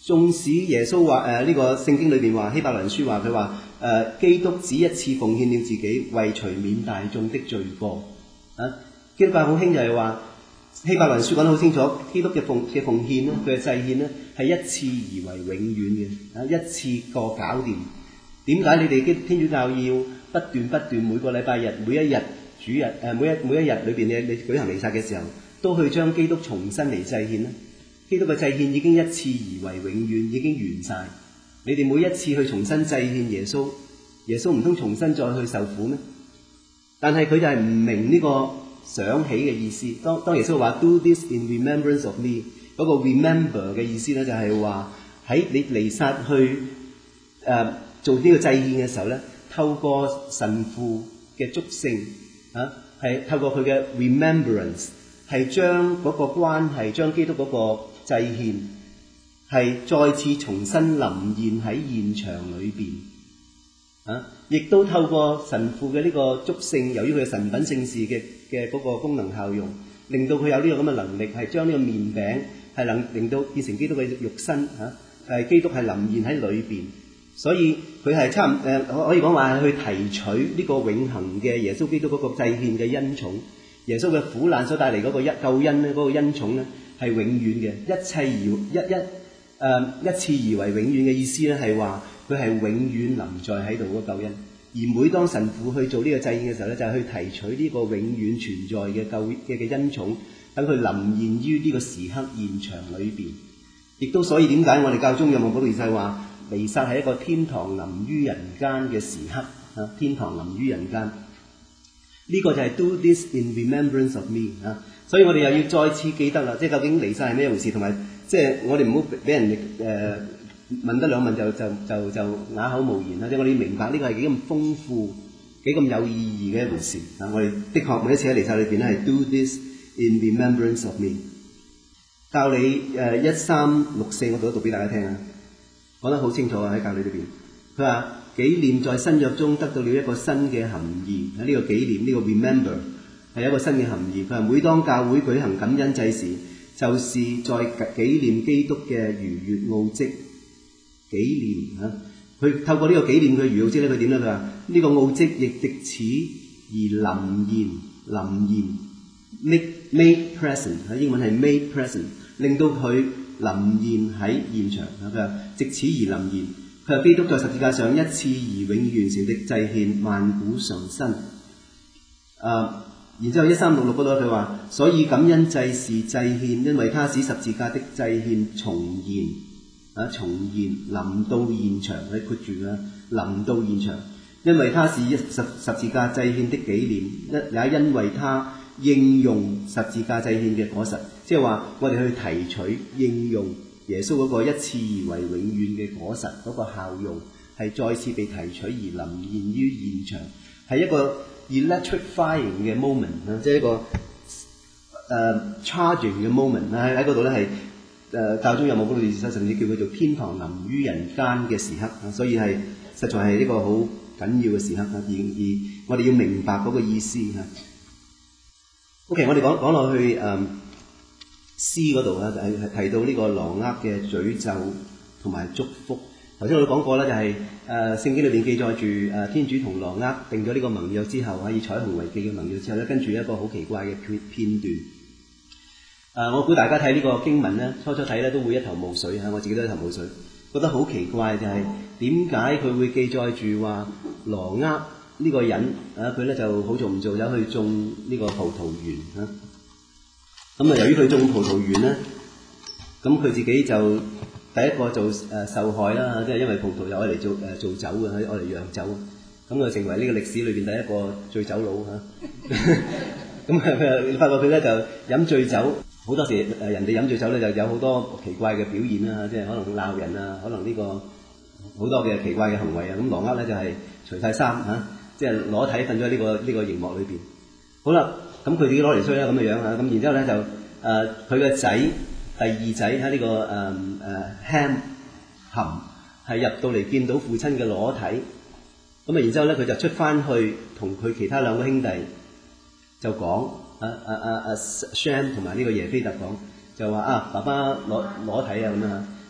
縱使耶穌話誒呢個聖經裏邊話希伯來人書話佢話誒基督只一次奉獻了自己，為除免大眾的罪過啊！基督教好興就係話希伯來人書講得好清楚，基督嘅奉嘅奉獻咧，佢嘅祭獻咧係一次而為永遠嘅啊，一次過搞掂。點解你哋天主教要不斷不斷每個禮拜日每一日主日誒、呃、每一每一日裏邊你你舉行彌撒嘅時候，都去將基督重新嚟祭獻咧？基督嘅祭獻已經一次而為永遠，已經完晒。你哋每一次去重新祭獻耶穌，耶穌唔通重新再去受苦咩？但係佢就係唔明呢個想起嘅意思。當當耶穌話 Do this in remembrance of me， 嗰個 remember 嘅意思咧就係話喺你彌撒去誒、呃、做呢個祭獻嘅時候咧，透過神父嘅祝聖啊，係透過佢嘅 remembrance， 係將嗰個關係，將基督嗰個祭獻係再次重新臨現喺現場裏邊啊！亦都透過神父嘅呢個祝聖，由於佢嘅神品聖事嘅嘅嗰個功能效用，令到佢有呢個咁嘅能力，係將呢個麵餅係能令到變成基督嘅肉身嚇，係、啊、基督係臨現喺裏邊，所以佢係差唔誒可以講話係去提取呢個永恆嘅耶穌基督嗰個祭獻嘅恩寵，耶穌嘅苦難所帶嚟嗰個一救恩咧，嗰、那個恩寵咧係永遠嘅，一切而一一誒、呃、一次而為永遠嘅意思咧係話。佢係永遠臨在喺度嗰個救恩，而每當神父去做呢個祭獻嘅時候咧，就係、是、去提取呢個永遠存在嘅救嘅嘅恩寵，等佢臨現於呢個時刻現場裏邊。亦都所以點解我哋教宗若望保祿二世話彌撒係一個天堂臨於人間嘅時刻啊！天堂臨於人間，呢、這個就係 Do this in remembrance of me 啊！所以我哋又要再次記得啦，即係究竟彌撒係咩回事，同埋即係我哋唔好俾人哋誒。呃問得兩問就就就就啞口無言啦！即係我哋要明白呢個係幾咁豐富、幾咁有意義嘅一回事啊！我哋的確每一次喺彌撒裏邊咧係 Do this in remembrance of me。教理誒一三六四，我讀一讀俾大家聽啊，講得好清楚啊！喺教理裏邊，佢話紀念在新約中得到了一個新嘅含義。喺呢個紀念呢、這個 remember 係一個新嘅含義。佢話每當教會舉行感恩祭時，就是在紀念基督嘅逾越奧蹟。紀念啊！佢透過呢個紀念嘅逾越奧蹟咧，佢點咧？佢話呢個奧蹟亦藉此而臨現、臨現 make made present 喺英文係 made present， 令到佢臨現喺現場啊！佢話藉此而臨現，佢話基督在十字架上一次而永遠完成的祭獻，萬古常新。啊！然之後一三六六嗰度佢話，所以感恩祭是祭獻，因為它使十字架的祭獻重現。啊！重現臨到現場，你括住啦，臨到現場，因為它是一十十字架祭獻的紀念，一也因為它應用十字架祭獻嘅果實，即係話我哋去提取應用耶穌嗰個一次而為永遠嘅果實嗰、那個效用，係再次被提取而臨現於現場，係一個 electrifying 嘅 moment 啦，即係一個誒、uh, charging 嘅 moment 啦，喺嗰度咧係。誒教宗若望保祿二世甚至叫佢做天堂臨於人間嘅時刻啊，所以係實在係呢個好緊要嘅時刻啊，而而我哋要明白嗰個意思啊。OK， 我哋講講落去誒詩嗰度啦，係、嗯、提到呢個羅厄嘅詛咒同埋祝福。頭先我都講過啦，就係誒聖經裏邊記載住誒、呃、天主同羅厄定咗呢個盟約之後，以彩虹為記嘅盟約之後咧，跟住一個好奇怪嘅片片段。誒、呃，我估大家睇呢個經文咧，初初睇咧都會一頭霧水嚇，我自己都一頭霧水，覺得好奇怪就係點解佢會記載住話羅厄呢個人啊，佢咧就好做唔做走去種呢個葡萄園嚇。咁啊，由於佢種葡萄園咧，咁佢自己就第一個就誒、呃、受害啦，即係因為葡萄又愛嚟做誒、呃、做酒嘅，愛嚟釀酒，咁就成為呢個歷史裏邊第一個醉酒佬嚇。咁啊，你發覺佢咧就飲醉酒。好多時誒人哋飲醉酒咧，就有好多奇怪嘅表現啦，即係可能鬧人啊，可能呢個好多嘅奇怪嘅行為啊。咁羅厄咧就係除晒衫嚇，即係裸體瞓咗喺呢個呢個營幕裏邊。好啦，咁佢自己攞嚟衰啦咁嘅樣嚇，咁然之後咧就誒佢個仔第二仔喺呢個誒誒 Ham 含係入到嚟見到父親嘅裸體，咁啊然之後咧佢就出翻去同佢其他兩個兄弟就講。啊啊啊啊 Sham 同埋呢個耶菲特講就話啊，爸爸裸裸體啊咁樣嚇，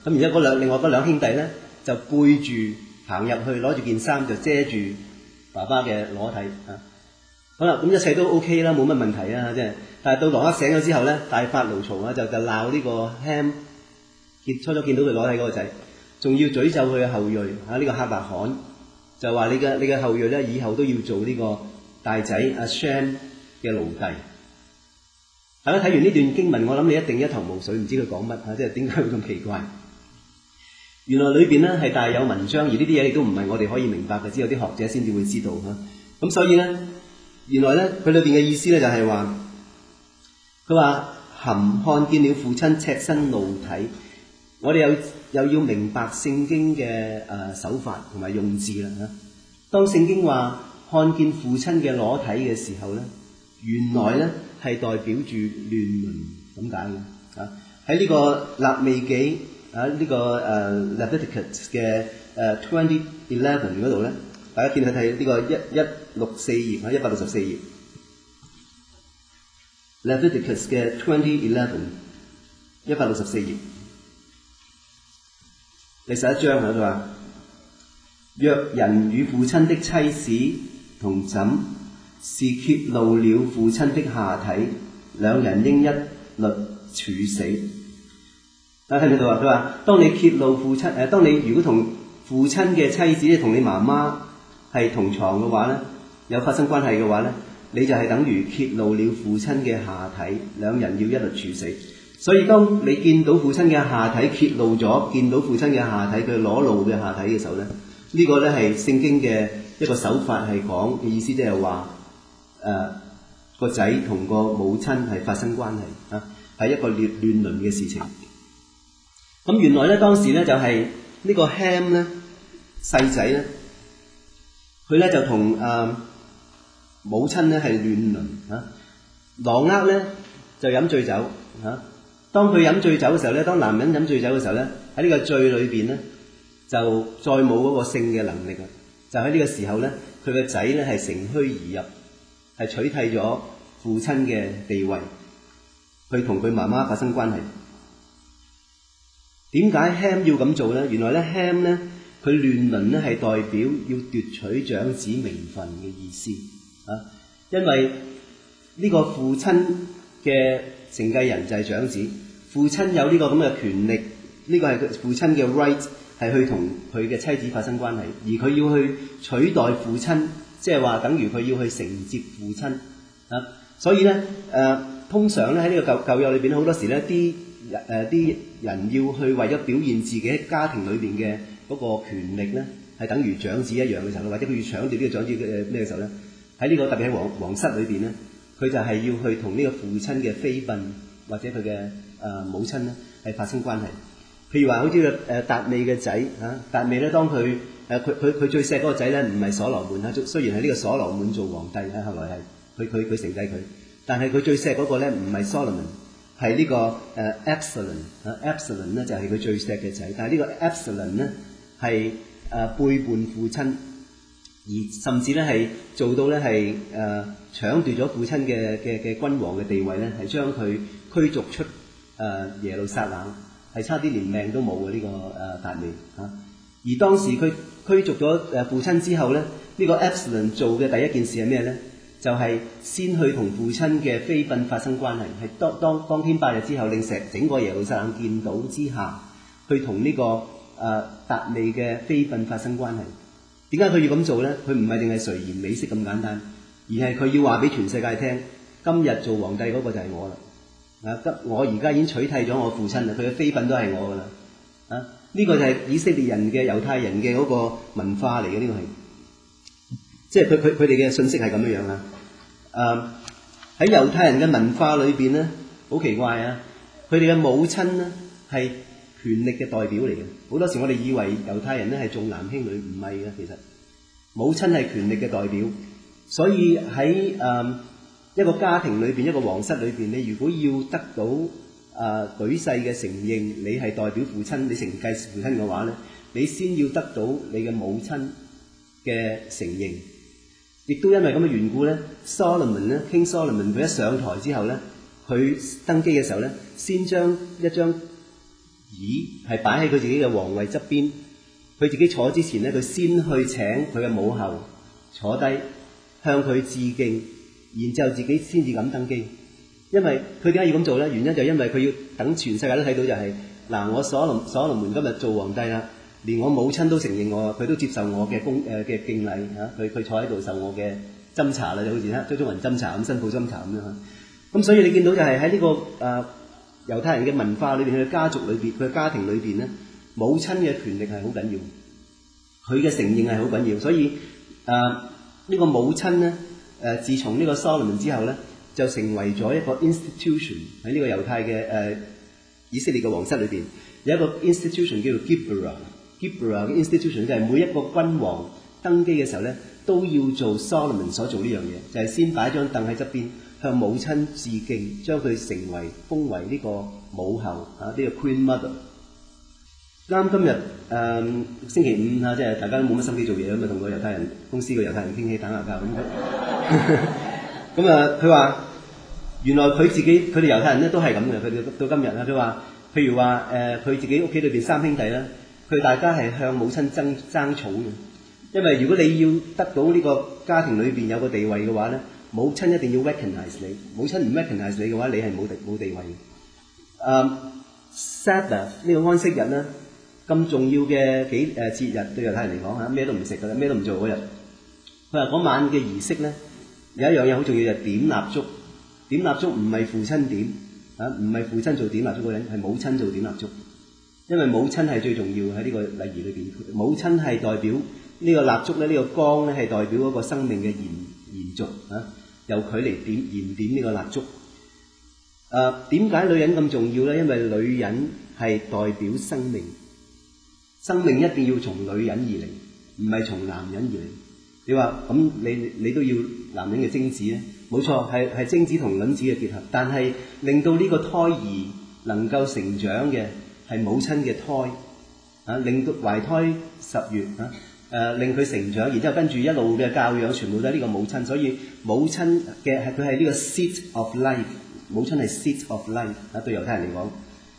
咁然之後嗰兩另外嗰兩兄弟咧就背住行入去，攞住件衫就遮住爸爸嘅裸體啊。好啦，咁一切都 OK 啦，冇乜問題啊，即係。但係到羅克醒咗之後咧，大發牢嘈啊，就就鬧呢個 Ham， 結初初見到佢裸體嗰個仔，仲要詛咒佢嘅後裔啊！呢、這個哈伯罕就話你嘅你嘅後裔咧，以後都要做呢個大仔阿 Shem 嘅奴隸。大家睇完呢段經文，我諗你一定一頭霧水，唔知佢講乜啊！即係點解會咁奇怪？原來裏邊咧係大有文章，而呢啲嘢亦都唔係我哋可以明白嘅，只有啲學者先至會知道嚇。咁所以咧，原來咧佢裏邊嘅意思咧就係話，佢話含看見了父親赤身露體。我哋又又要明白聖經嘅誒手法同埋用字啦嚇。當聖經話看見父親嘅裸體嘅時候咧，原來咧係代表住亂倫咁解嘅啊。喺呢個肋未記啊呢、這個誒、uh, Leviticus 嘅誒 twenty eleven 嗰度咧，大家見佢睇呢個一一六四頁啊，一百六十四頁 Leviticus 嘅 twenty eleven 一百六十四頁。第十一章喺度話：若人與父親的妻子同枕，是揭露了父親的下體，兩人應一律處死。大家睇唔睇到啊？佢話：當你揭露父親，誒，當你如果同父親嘅妻子，即係同你媽媽係同床嘅話咧，有發生關係嘅話咧，你就係等於揭露了父親嘅下體，兩人要一律處死。所以當你見到父親嘅下體揭露咗，見到父親嘅下體佢裸露嘅下體嘅時候咧，呢、這個咧係聖經嘅一個手法係講嘅意思，即係話誒個仔同個母親係發生關係啊，係一個亂亂倫嘅事情。咁原來咧當時咧就係、是、呢個 Ham 咧細仔咧，佢咧就同誒、呃、母親咧係亂倫啊。羅厄咧就飲醉酒啊。當佢飲醉酒嘅時候咧，當男人飲醉酒嘅時候咧，喺呢個醉裏邊咧，就再冇嗰個性嘅能力啊！就喺呢個時候咧，佢個仔咧係乘虛而入，係取替咗父親嘅地位，去同佢媽媽發生關係。點解 Ham 要咁做咧？原來咧 Ham 咧，佢亂倫咧係代表要奪取長子名分嘅意思啊！因為呢個父親嘅承繼人就係長子。父親有呢個咁嘅權力，呢、這個係佢父親嘅 right， 係去同佢嘅妻子發生關係，而佢要去取代父親，即係話等於佢要去承接父親啊。所以咧，誒、呃、通常咧喺呢個舊舊約裏邊，好多時咧啲誒啲人要去為咗表現自己喺家庭裏邊嘅嗰個權力咧，係等於長子一樣嘅時候，或者佢要搶奪呢個長子嘅咩嘅時候咧，喺呢、這個特別喺皇皇室裏邊咧，佢就係要去同呢個父親嘅妃嬪或者佢嘅誒母親咧係發生關係。譬如話好似個誒達味嘅仔嚇，達味咧當佢誒佢佢佢最錫嗰個仔咧唔係所羅門嚇，雖然係呢個所羅門做皇帝嚇，後來係佢佢佢承繼佢，但係佢最錫嗰個咧唔係 Solomon， 係呢個誒 Absalom 嚇 Absalom 咧就係佢最錫嘅仔，但係呢個 Absalom 咧係誒背叛父親，而甚至咧係做到咧係誒搶奪咗父親嘅嘅嘅君王嘅地位咧，係將佢驅逐出誒耶路撒冷。係差啲連命都冇嘅呢個誒達味嚇，而當時佢驅逐咗誒父親之後咧，呢、這個 Absalom 做嘅第一件事係咩咧？就係、是、先去同父親嘅妃嬪發生關係，係當當當天八日之後，令成整個耶路撒冷見到之下，去同呢、這個誒達味嘅妃嬪發生關係。點解佢要咁做咧？佢唔係淨係垂涎美色咁簡單，而係佢要話俾全世界聽，今日做皇帝嗰個就係我啦。啊！我而家已經取替咗我父親啦，佢嘅妃嬪都係我噶啦。啊！呢、這個就係以色列人嘅猶太人嘅嗰個文化嚟嘅，呢、這個係即係佢佢佢哋嘅信息係咁樣樣啊。誒喺猶太人嘅文化裏邊咧，好奇怪啊！佢哋嘅母親咧係權力嘅代表嚟嘅。好多時我哋以為猶太人咧係重男輕女，唔係嘅，其實母親係權力嘅代表。所以喺誒。呃一個家庭裏邊，一個皇室裏邊，你如果要得到誒、呃、舉世嘅承認，你係代表父親，你承繼父親嘅話咧，你先要得到你嘅母親嘅承認。亦都因為咁嘅緣故咧 ，Solomon 咧 ，King Solomon 佢一上台之後咧，佢登基嘅時候咧，先將一張椅係擺喺佢自己嘅皇位側邊，佢自己坐之前咧，佢先去請佢嘅母后坐低向佢致敬，然之後自己先至敢登基。因為佢點解要咁做咧？原因就係因為佢要等全世界都睇到就係、是、嗱，我所羅所羅門今日做皇帝啦，連我母親都承認我，佢都接受我嘅恭誒嘅敬禮嚇，佢佢坐喺度受我嘅斟茶啦，就好似咧周中雲斟茶咁，新抱斟茶咁樣嚇。咁所以你見到就係喺呢個誒、呃、猶太人嘅文化裏邊，佢嘅家族裏邊，佢嘅家庭裏邊咧，母親嘅權力係好緊要，佢嘅承認係好緊要。所以誒呢、呃這個母親咧誒、呃，自從呢個所羅門之後咧，就成為咗一個 institution 喺呢個猶太嘅誒、呃、以色列嘅皇室裏邊有一個 institution 叫做 Gibra。Gibra 嘅 institution 就係每一個君王登基嘅時候咧，都要做所羅門所做呢樣嘢，就係、是、先擺張凳喺側邊，向母親致敬，將佢成為封為呢個母后啊，呢、這個 Queen Mother。啱今日誒、呃、星期五啊，即係大家都冇乜心機做嘢咁啊，同個猶太人公司個猶太人傾起打牙交咁。咁啊，佢話原來佢自己佢哋猶太人咧都係咁嘅，佢哋到今日啊，佢話譬如話誒佢自己屋企裏邊三兄弟啦，佢大家係向母親爭爭寵嘅，因為如果你要得到呢個家庭裏邊有個地位嘅話咧，母親一定要 recognize 你，母親唔 recognize 你嘅話，你係冇地冇地位嘅。誒、um, Sabbath 呢個安息日咧，咁重要嘅幾誒、呃、節日對猶太人嚟講嚇，咩都唔食㗎啦，咩都唔做嗰日。佢話嗰晚嘅儀式咧，有一樣嘢好重要，就係點蠟燭。點蠟燭唔係父親點啊，唔係父親做點蠟燭嗰個人，係母親做點蠟燭。因為母親係最重要喺呢個禮儀裏邊，母親係代表呢個蠟燭咧，呢個光咧係代表嗰個生命嘅延延續啊，由佢嚟點燃點呢個蠟燭。誒點解女人咁重要咧？因為女人係代表生命，生命一定要從女人而嚟，唔係從男人而嚟。你話咁，你你都要男人嘅精子咧？冇錯，係係精子同卵子嘅結合，但係令到呢個胎兒能夠成長嘅係母親嘅胎啊，令到懷胎十月啊，誒、呃、令佢成長，然之後跟住一路嘅教養，全部都係呢個母親，所以母親嘅係佢係呢個 seat of life， 母親係 seat of life 啊，對猶太人嚟講，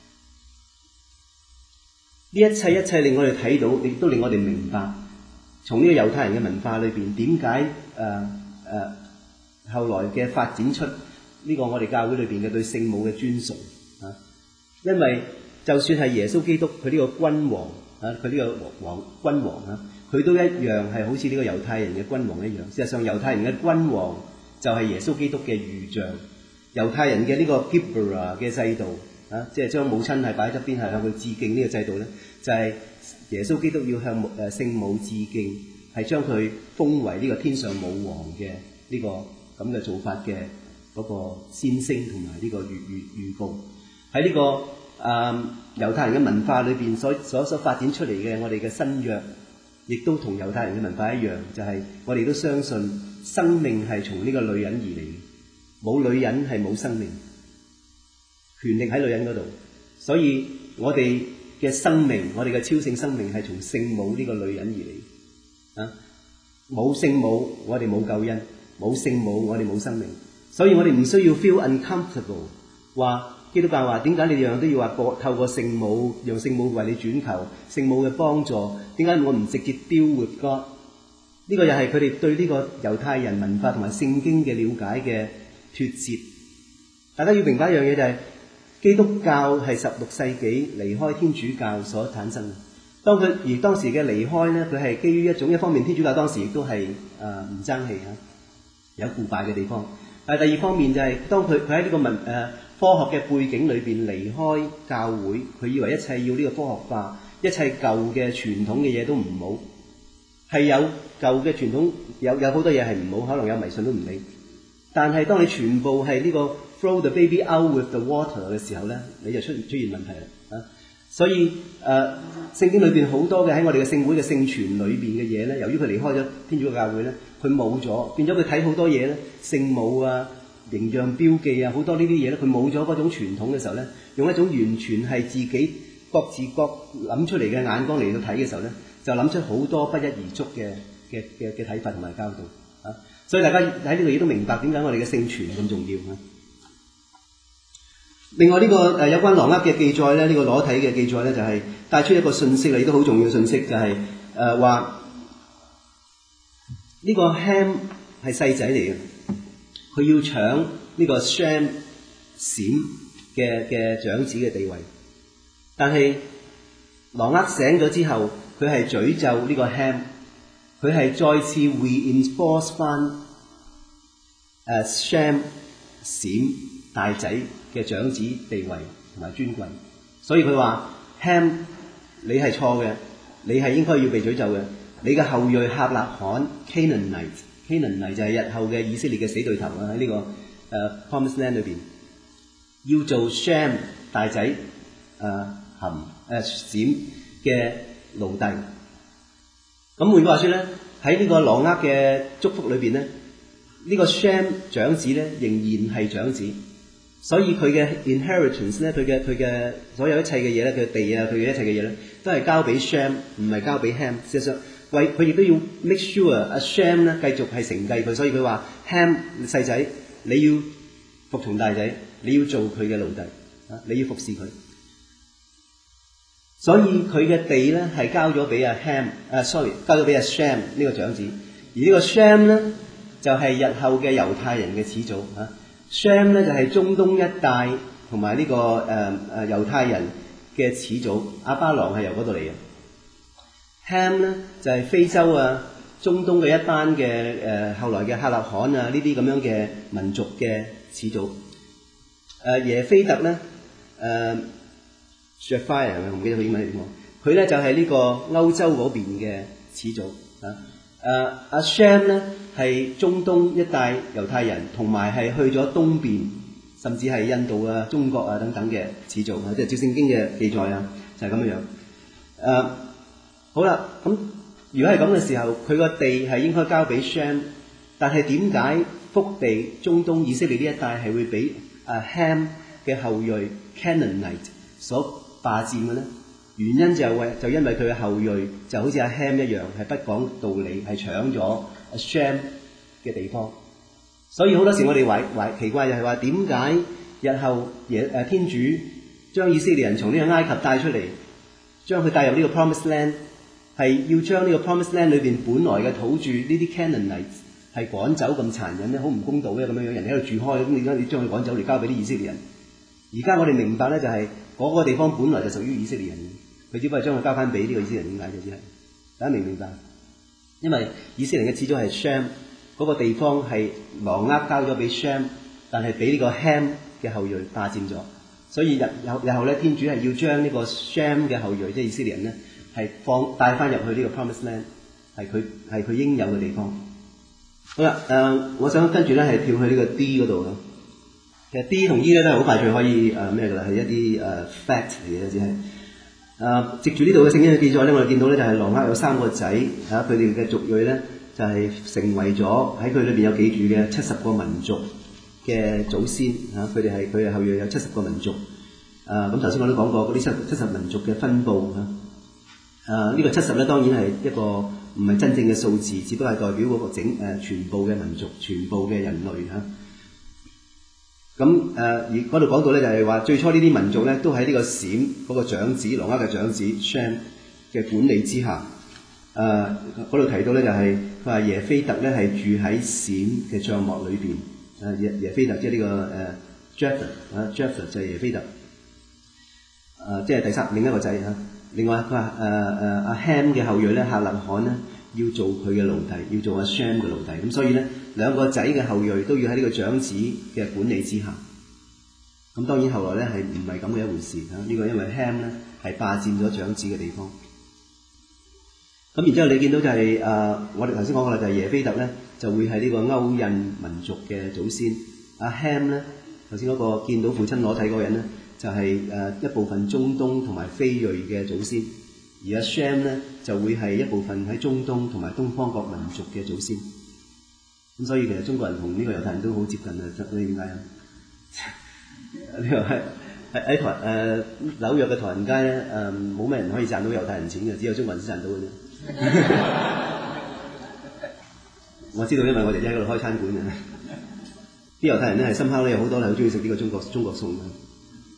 呢一切一切令我哋睇到，亦都令我哋明白。從呢個猶太人嘅文化裏邊，點解誒誒後來嘅發展出呢個我哋教會裏邊嘅對聖母嘅尊崇啊？因為就算係耶穌基督佢呢個君王啊，佢呢個王君王啊，佢都一樣係好似呢個猶太人嘅君王一樣。事實上，猶太人嘅君王就係耶穌基督嘅預像。猶太人嘅呢個 Gibra 嘅制度啊，即係將母親係擺喺側邊，係向佢致敬呢個制度咧，就係、是。耶穌基督要向誒聖母致敬，係將佢封為呢個天上母王嘅呢個咁嘅做法嘅嗰個先聲同埋呢個預預預告。喺呢、這個誒、呃、猶太人嘅文化裏邊所所所發展出嚟嘅我哋嘅新約，亦都同猶太人嘅文化一樣，就係、是、我哋都相信生命係從呢個女人而嚟，冇女人係冇生命，權力喺女人嗰度，所以我哋嘅生命，我哋嘅超性生命係從聖母呢個女人而嚟啊！冇聖母，我哋冇救恩；冇聖母，我哋冇生命。所以我哋唔需要 feel uncomfortable。話基督教話點解你樣樣都要話過透過聖母，讓聖母為你轉求聖母嘅幫助？點解我唔直接 deal with God？呢個又係佢哋對呢個猶太人文化同埋聖經嘅了解嘅脫節。大家要明白一樣嘢就係、是。基督教係十六世紀離開天主教所產生嘅。當佢而當時嘅離開咧，佢係基於一種一方面，天主教當時亦都係誒唔爭氣啊，有腐敗嘅地方。但係第二方面就係、是、當佢佢喺呢個文誒、呃、科學嘅背景裏邊離開教會，佢以為一切要呢個科學化，一切舊嘅傳統嘅嘢都唔好。係有舊嘅傳統，有有好多嘢係唔好，可能有迷信都唔理。但係當你全部係呢、這個 throw the baby out with the water 嘅時候咧，你就出出現問題啦啊！所以誒，聖、呃、經裏邊好多嘅喺我哋嘅聖會嘅聖傳裏邊嘅嘢咧，由於佢離開咗天主教會咧，佢冇咗，變咗佢睇好多嘢咧，聖母啊、形象標記啊，好多呢啲嘢咧，佢冇咗嗰種傳統嘅時候咧，用一種完全係自己各自各諗出嚟嘅眼光嚟到睇嘅時候咧，就諗出好多不一而足嘅嘅嘅嘅睇法同埋教導啊！所以大家喺呢度亦都明白點解我哋嘅聖傳咁重要啊！ 另外呢、這個誒有關挪厄嘅記載咧，呢、這個裸體嘅記載咧，就係、是、帶出一個信息啦，亦都好重要嘅信息，就係誒話呢個 Ham 係細仔嚟嘅，佢要搶呢個 Shem 閃嘅嘅長子嘅地位，但係挪厄醒咗之後，佢係詛咒呢個 Ham， 佢係再次 reinforce 翻誒 Shem 閃大仔嘅長子地位同埋尊貴，所以佢話 Ham 你係錯嘅，你係應該要被詛咒嘅，你嘅後裔客納罕 Canaanite，Canaanite 就係日後嘅以色列嘅死對頭啊！喺呢、這個誒、uh, Promised Land 裏邊，要做 Shem 大仔誒含誒閃嘅奴隸。咁換句話說咧，喺呢個挪厄嘅祝福裏邊咧，呢、這個 Shem 長子咧仍然係長子。所以佢嘅 inheritance 咧，佢嘅佢嘅所有一切嘅嘢咧，佢嘅地啊，佢嘅一切嘅嘢咧，都係交俾 Shem， 唔係交俾 Ham。事實上，為佢亦都要 make sure 阿 Shem 咧繼續係承繼佢，所以佢話 Ham 細仔，你要服從大仔，你要做佢嘅奴隸啊，你要服侍佢。所以佢嘅地咧係交咗俾阿 Ham， 啊 sorry， 交咗俾阿 Shem 呢個長子，而呢個 Shem 咧就係、是、日後嘅猶太人嘅始祖啊。Shem 咧就係、是、中東一帶同埋呢個誒誒、呃、猶太人嘅始祖，亞巴郎係由嗰度嚟嘅。Ham 咧就係、是、非洲啊、中東嘅一班嘅誒、呃、後來嘅客納罕啊呢啲咁樣嘅民族嘅始祖。誒、呃、耶菲特咧誒 Shephiah 我唔記得佢英文係點講，佢咧就係、是、呢個歐洲嗰邊嘅始祖啊。誒阿 Shem 咧係中東一帶猶太人，同埋係去咗東邊，甚至係印度啊、中國啊等等嘅始祖啊，即係照聖經嘅記載啊，就係、是、咁樣樣。誒、呃、好啦，咁如果係咁嘅時候，佢個地係應該交俾 Shem， 但係點解福地中東以色列呢一帶係會俾誒 Ham 嘅後裔 Canaanite 所霸佔嘅咧？原因就係為就因為佢嘅後裔就好似阿 Ham 一樣，係不講道理，係搶咗阿 Shem 嘅地方。所以好多時我哋懷懷奇怪就係話，點解日後耶誒天主將以色列人從呢個埃及帶出嚟，將佢帶入呢個 Promised Land， 係要將呢個 Promised Land 裏邊本來嘅土著呢啲 Canaanites 係趕走咁殘忍咧，好唔公道咧咁樣樣，人哋喺度住開，咁你而家你將佢趕走嚟交俾啲以色列人。而家我哋明白咧，就係、是、嗰個地方本來就屬於以色列人。佢只不過將佢交翻俾呢個以色列人，點解嘅只係大家明唔明白？因為以色列嘅始祖係 Shem， 嗰個地方係挪厄交咗俾 Shem， 但係俾呢個 Ham 嘅後裔霸佔咗，所以日後日後咧，天主係要將呢個 Shem 嘅後裔，即係以色列人咧，係放帶翻入去呢個 Promised Land， 係佢係佢應有嘅地方。好啦，誒、呃，我想跟住咧係跳去呢個 D 嗰度咯。其實 D 同 E 咧都係好快脆可以誒咩㗎啦，係一啲誒、呃、fact 嚟嘅，只係。誒、呃，藉住呢度嘅聖經嘅記載咧，我哋見到咧就係挪厄有三個仔，嚇佢哋嘅族裔咧就係、是、成為咗喺佢裏邊有記住嘅七十個民族嘅祖先嚇，佢哋係佢嘅後裔有七十個民族。誒、呃，咁頭先我都講過嗰啲七七十民族嘅分佈嚇。誒、呃，呢、這個七十咧當然係一個唔係真正嘅數字，只不過係代表嗰個整誒、呃、全部嘅民族、全部嘅人類嚇。咁誒而嗰度講到咧，就係話最初呢啲民族咧，都喺呢個閃嗰個長子挪厄嘅長子 Shem 嘅管理之下。誒嗰度提到咧，就係佢話耶菲特咧係住喺閃嘅帳幕裏邊。誒耶耶菲特即係呢個誒 Japheth 啊 Japheth 就係耶菲特。誒即係第三另一個仔嚇。另外佢話誒誒阿 Ham 嘅後裔咧，客納罕咧要做佢嘅奴隸，要做阿 Shem 嘅奴隸。咁所以咧，兩個仔嘅後裔都要喺呢個長子嘅管理之下。咁當然後來咧係唔係咁嘅一回事嚇？呢、這個因為 Ham 咧係霸佔咗長子嘅地方。咁然之後你見到就係、是、誒、呃，我哋頭先講過啦，就係耶菲特咧就會係呢個歐印民族嘅祖先。阿 Ham 咧頭先嗰個見到父親裸體嗰個人咧，就係、是、誒一部分中東同埋非裔嘅祖先。而阿 Shem 咧就會係一部分喺中東同埋東方各民族嘅祖先。咁所以其實中國人同呢個猶太人都好接近啊！你點解啊？呢個係喺喺台誒紐約嘅唐人街咧誒，冇、呃、咩人可以賺到猶太人錢嘅，只有中國人先賺到嘅啫。我知道，因為我哋喺嗰度開餐館嘅。啲猶太人咧係深刻咧，有好多係好中意食呢個中國中國餸嘅。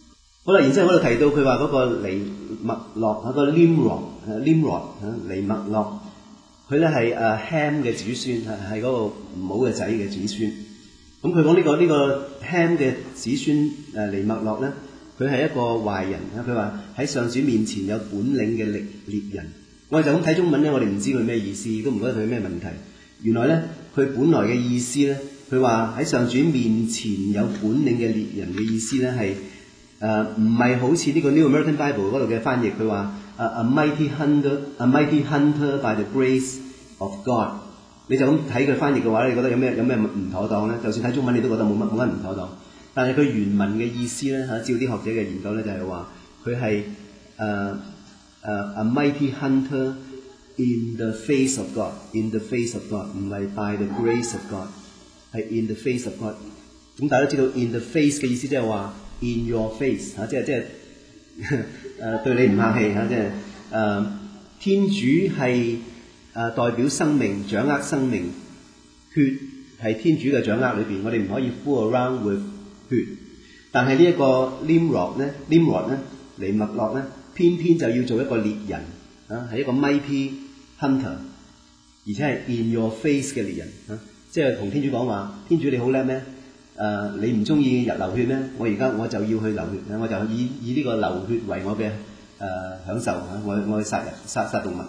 好啦，然之後嗰度提到佢話嗰個尼麥洛嗰個 Nimrod Nimrod 尼麥洛，佢咧係誒 Ham 嘅子孫，係係嗰個唔好嘅仔嘅子孫。咁佢講呢個呢、呢個 Ham 嘅子孫誒尼麥洛咧，佢係一個壞人啊！佢話喺上主面前有本領嘅獵獵人。我哋就咁睇中文咧，我哋唔知佢咩意思，都唔覺得佢咩問題。原來咧，佢本來嘅意思咧，佢話喺上主面前有本領嘅獵人嘅意思咧係誒唔係好似呢個 New American Bible 嗰度嘅翻譯，佢話誒 a mighty hunter，a mighty hunter by the grace of God。你就咁睇佢翻譯嘅話，你覺得有咩有咩唔妥當咧？就算睇中文，你都覺得冇乜冇乜唔妥當。但係佢原文嘅意思咧嚇，照啲學者嘅研究咧，就係話佢係誒誒 a mighty hunter in the face of God，in the face of God， 唔係 by the grace of God， 係 in the face of God。咁大家都知道 in the face 嘅意思即係話 in your face 嚇，即係即係誒對你唔客氣嚇，即係誒天主係誒代表生命，掌握生命，血係天主嘅掌握裏邊，我哋唔可以 fool around with 血。但係呢一個 Nimrod 咧 ，Nimrod 咧，尼麥洛咧，偏偏就要做一個獵人啊，係一個 mighty hunter， 而且係 in your face 嘅獵人啊，即係同天主講話：天主你好叻咩？誒、呃，你唔中意日流血咩？我而家我就要去流血，我就以以呢個流血為我嘅誒、呃、享受啊！我我去殺人殺殺動物。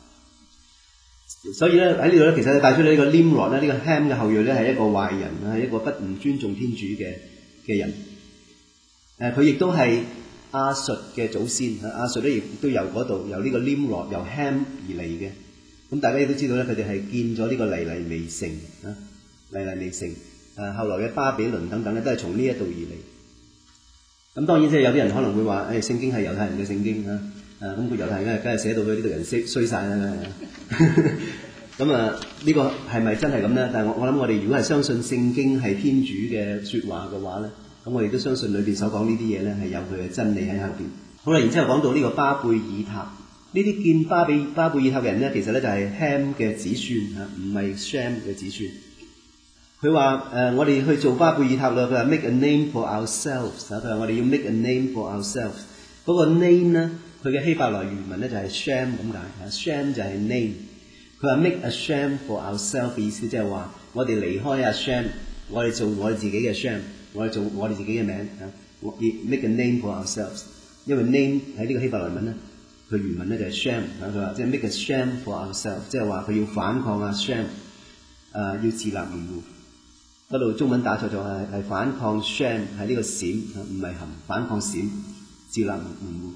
所以咧喺呢度咧，其實帶出呢個 Nimrod 咧，呢個 Ham 嘅後裔咧係一個壞人啊，係一個不唔尊重天主嘅嘅人。誒、呃，佢亦都係亞述嘅祖先啊！亞述咧亦都由嗰度由呢個 Nimrod 由 Ham 而嚟嘅。咁大家亦都知道咧，佢哋係建咗呢個尼尼微城啊，尼尼微城。誒、啊、後來嘅巴比倫等等咧，都係從呢一度而嚟。咁當然即係有啲人可能會話：誒、哎、聖經係猶太人嘅聖經啊！誒咁個猶太人梗係寫到佢呢度人衰衰曬啦。咁啊，呢個係咪真係咁咧？但係我我諗我哋如果係相信聖經係天主嘅説話嘅話咧，咁我哋都相信裏邊所講呢啲嘢咧係有佢嘅真理喺後邊。好啦，然之後講到呢個巴貝爾塔，呢啲建巴比巴貝爾塔嘅人咧，其實咧就係 Ham 嘅子孫嚇，唔係 Shem 嘅子孫。佢話誒，我哋去做巴貝爾塔啦。佢話 make a name for ourselves。佢話我哋要 make a name for ourselves。嗰個 name 咧，佢嘅希伯來原文咧就係 Shem 咁解。Shem 就係 name。佢話 make a Shem for ourselves 意思即係話我哋離開阿 Shem， 我哋做我哋自己嘅 Shem， 我哋做我哋自己嘅名啊。make a name for ourselves。因為 name 喺呢個希伯來文咧，佢原文咧就係 Shem。佢話即係 make a Shem for ourselves， 即係話佢要反抗阿 Shem， 誒、呃、要自立門戶。嗰度中文打錯咗，係係反抗 Shem， 係呢個閃，唔係含，反抗閃，自立門戶。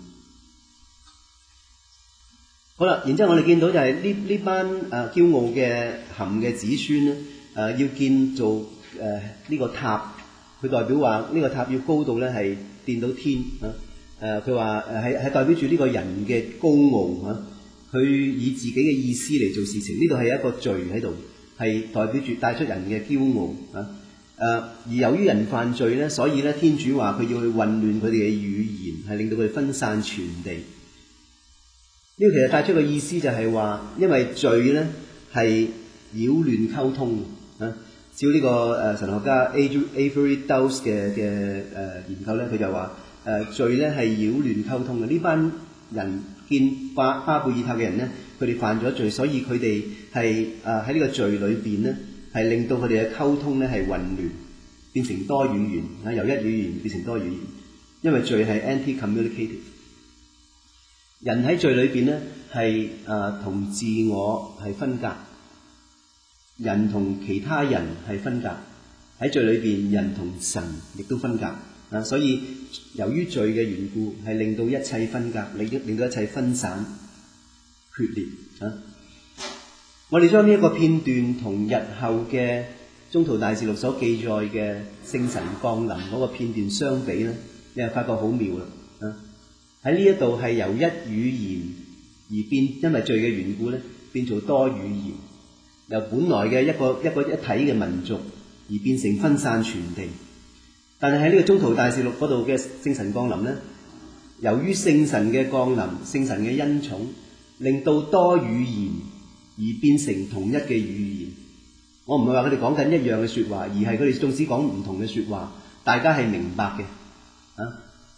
好啦，然之後我哋見到就係呢呢班誒、呃、驕傲嘅含嘅子孫咧，誒、呃、要建造誒呢、呃這個塔，佢代表話呢個塔要高度咧係掂到天啊！誒佢話誒係係代表住呢個人嘅高傲啊！佢以自己嘅意思嚟做事情，呢度係一個罪喺度。係代表住帶出人嘅驕傲啊！誒，而由於人犯罪咧，所以咧天主話佢要去混亂佢哋嘅語言，係令到佢哋分散全地。呢個其實帶出個意思就係話，因為罪咧係擾亂溝通啊！照呢個誒神學家 Avery Dowse 嘅嘅誒研究咧，佢就話誒罪咧係擾亂溝通嘅。呢班人見巴巴貝爾塔嘅人咧，佢哋犯咗罪，所以佢哋係誒喺呢個罪裏邊咧，係令到佢哋嘅溝通咧係混亂，變成多語言啊，由一語言變成多語言。因為罪係 anti-communicative， 人喺罪裏邊咧係誒同自我係分隔，人同其他人係分隔。喺罪裏邊，人同神亦都分隔啊，所以由於罪嘅緣故，係令到一切分隔，令令到一切分散、決裂啊！我哋將呢一個片段同日後嘅宗徒大事錄所記載嘅聖神降臨嗰個片段相比咧，你係發覺好妙啦啊！喺呢一度係由一語言而變，因為罪嘅緣故咧，變做多語言，由本來嘅一個一個一體嘅民族而變成分散全地。但係喺呢個宗徒大事錄嗰度嘅聖神降臨咧，由於聖神嘅降臨、聖神嘅恩寵，令到多語言而變成統一嘅語言。我唔係話佢哋講緊一樣嘅説話，而係佢哋縱使講唔同嘅説話，大家係明白嘅啊。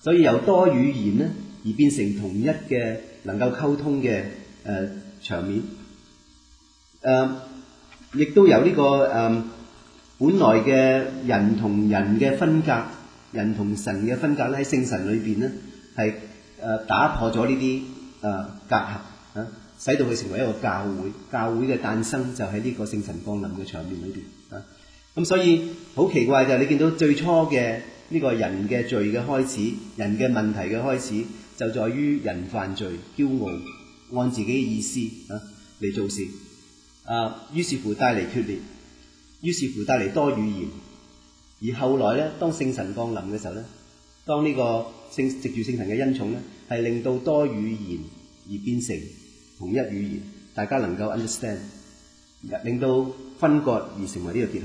所以由多語言咧而變成同一嘅能夠溝通嘅誒、呃、場面。誒、呃，亦都由呢、這個誒、呃、本來嘅人同人嘅分隔，人同神嘅分隔咧喺聖神裏邊咧係誒打破咗呢啲誒隔閡啊，使到佢成為一個教會。教會嘅誕生就喺呢個聖神降臨嘅場面裏邊啊。咁所以好奇怪就係你見到最初嘅呢個人嘅罪嘅開始，人嘅問題嘅開始，就在於人犯罪、驕傲，按自己嘅意思啊嚟做事啊，於是乎帶嚟決裂，於是乎帶嚟多語言。而後來咧，當聖神降臨嘅時候咧，當呢個聖藉住聖神嘅恩寵咧，係令到多語言而變成同一語言，大家能夠 understand， 令到分割而成為呢個結合。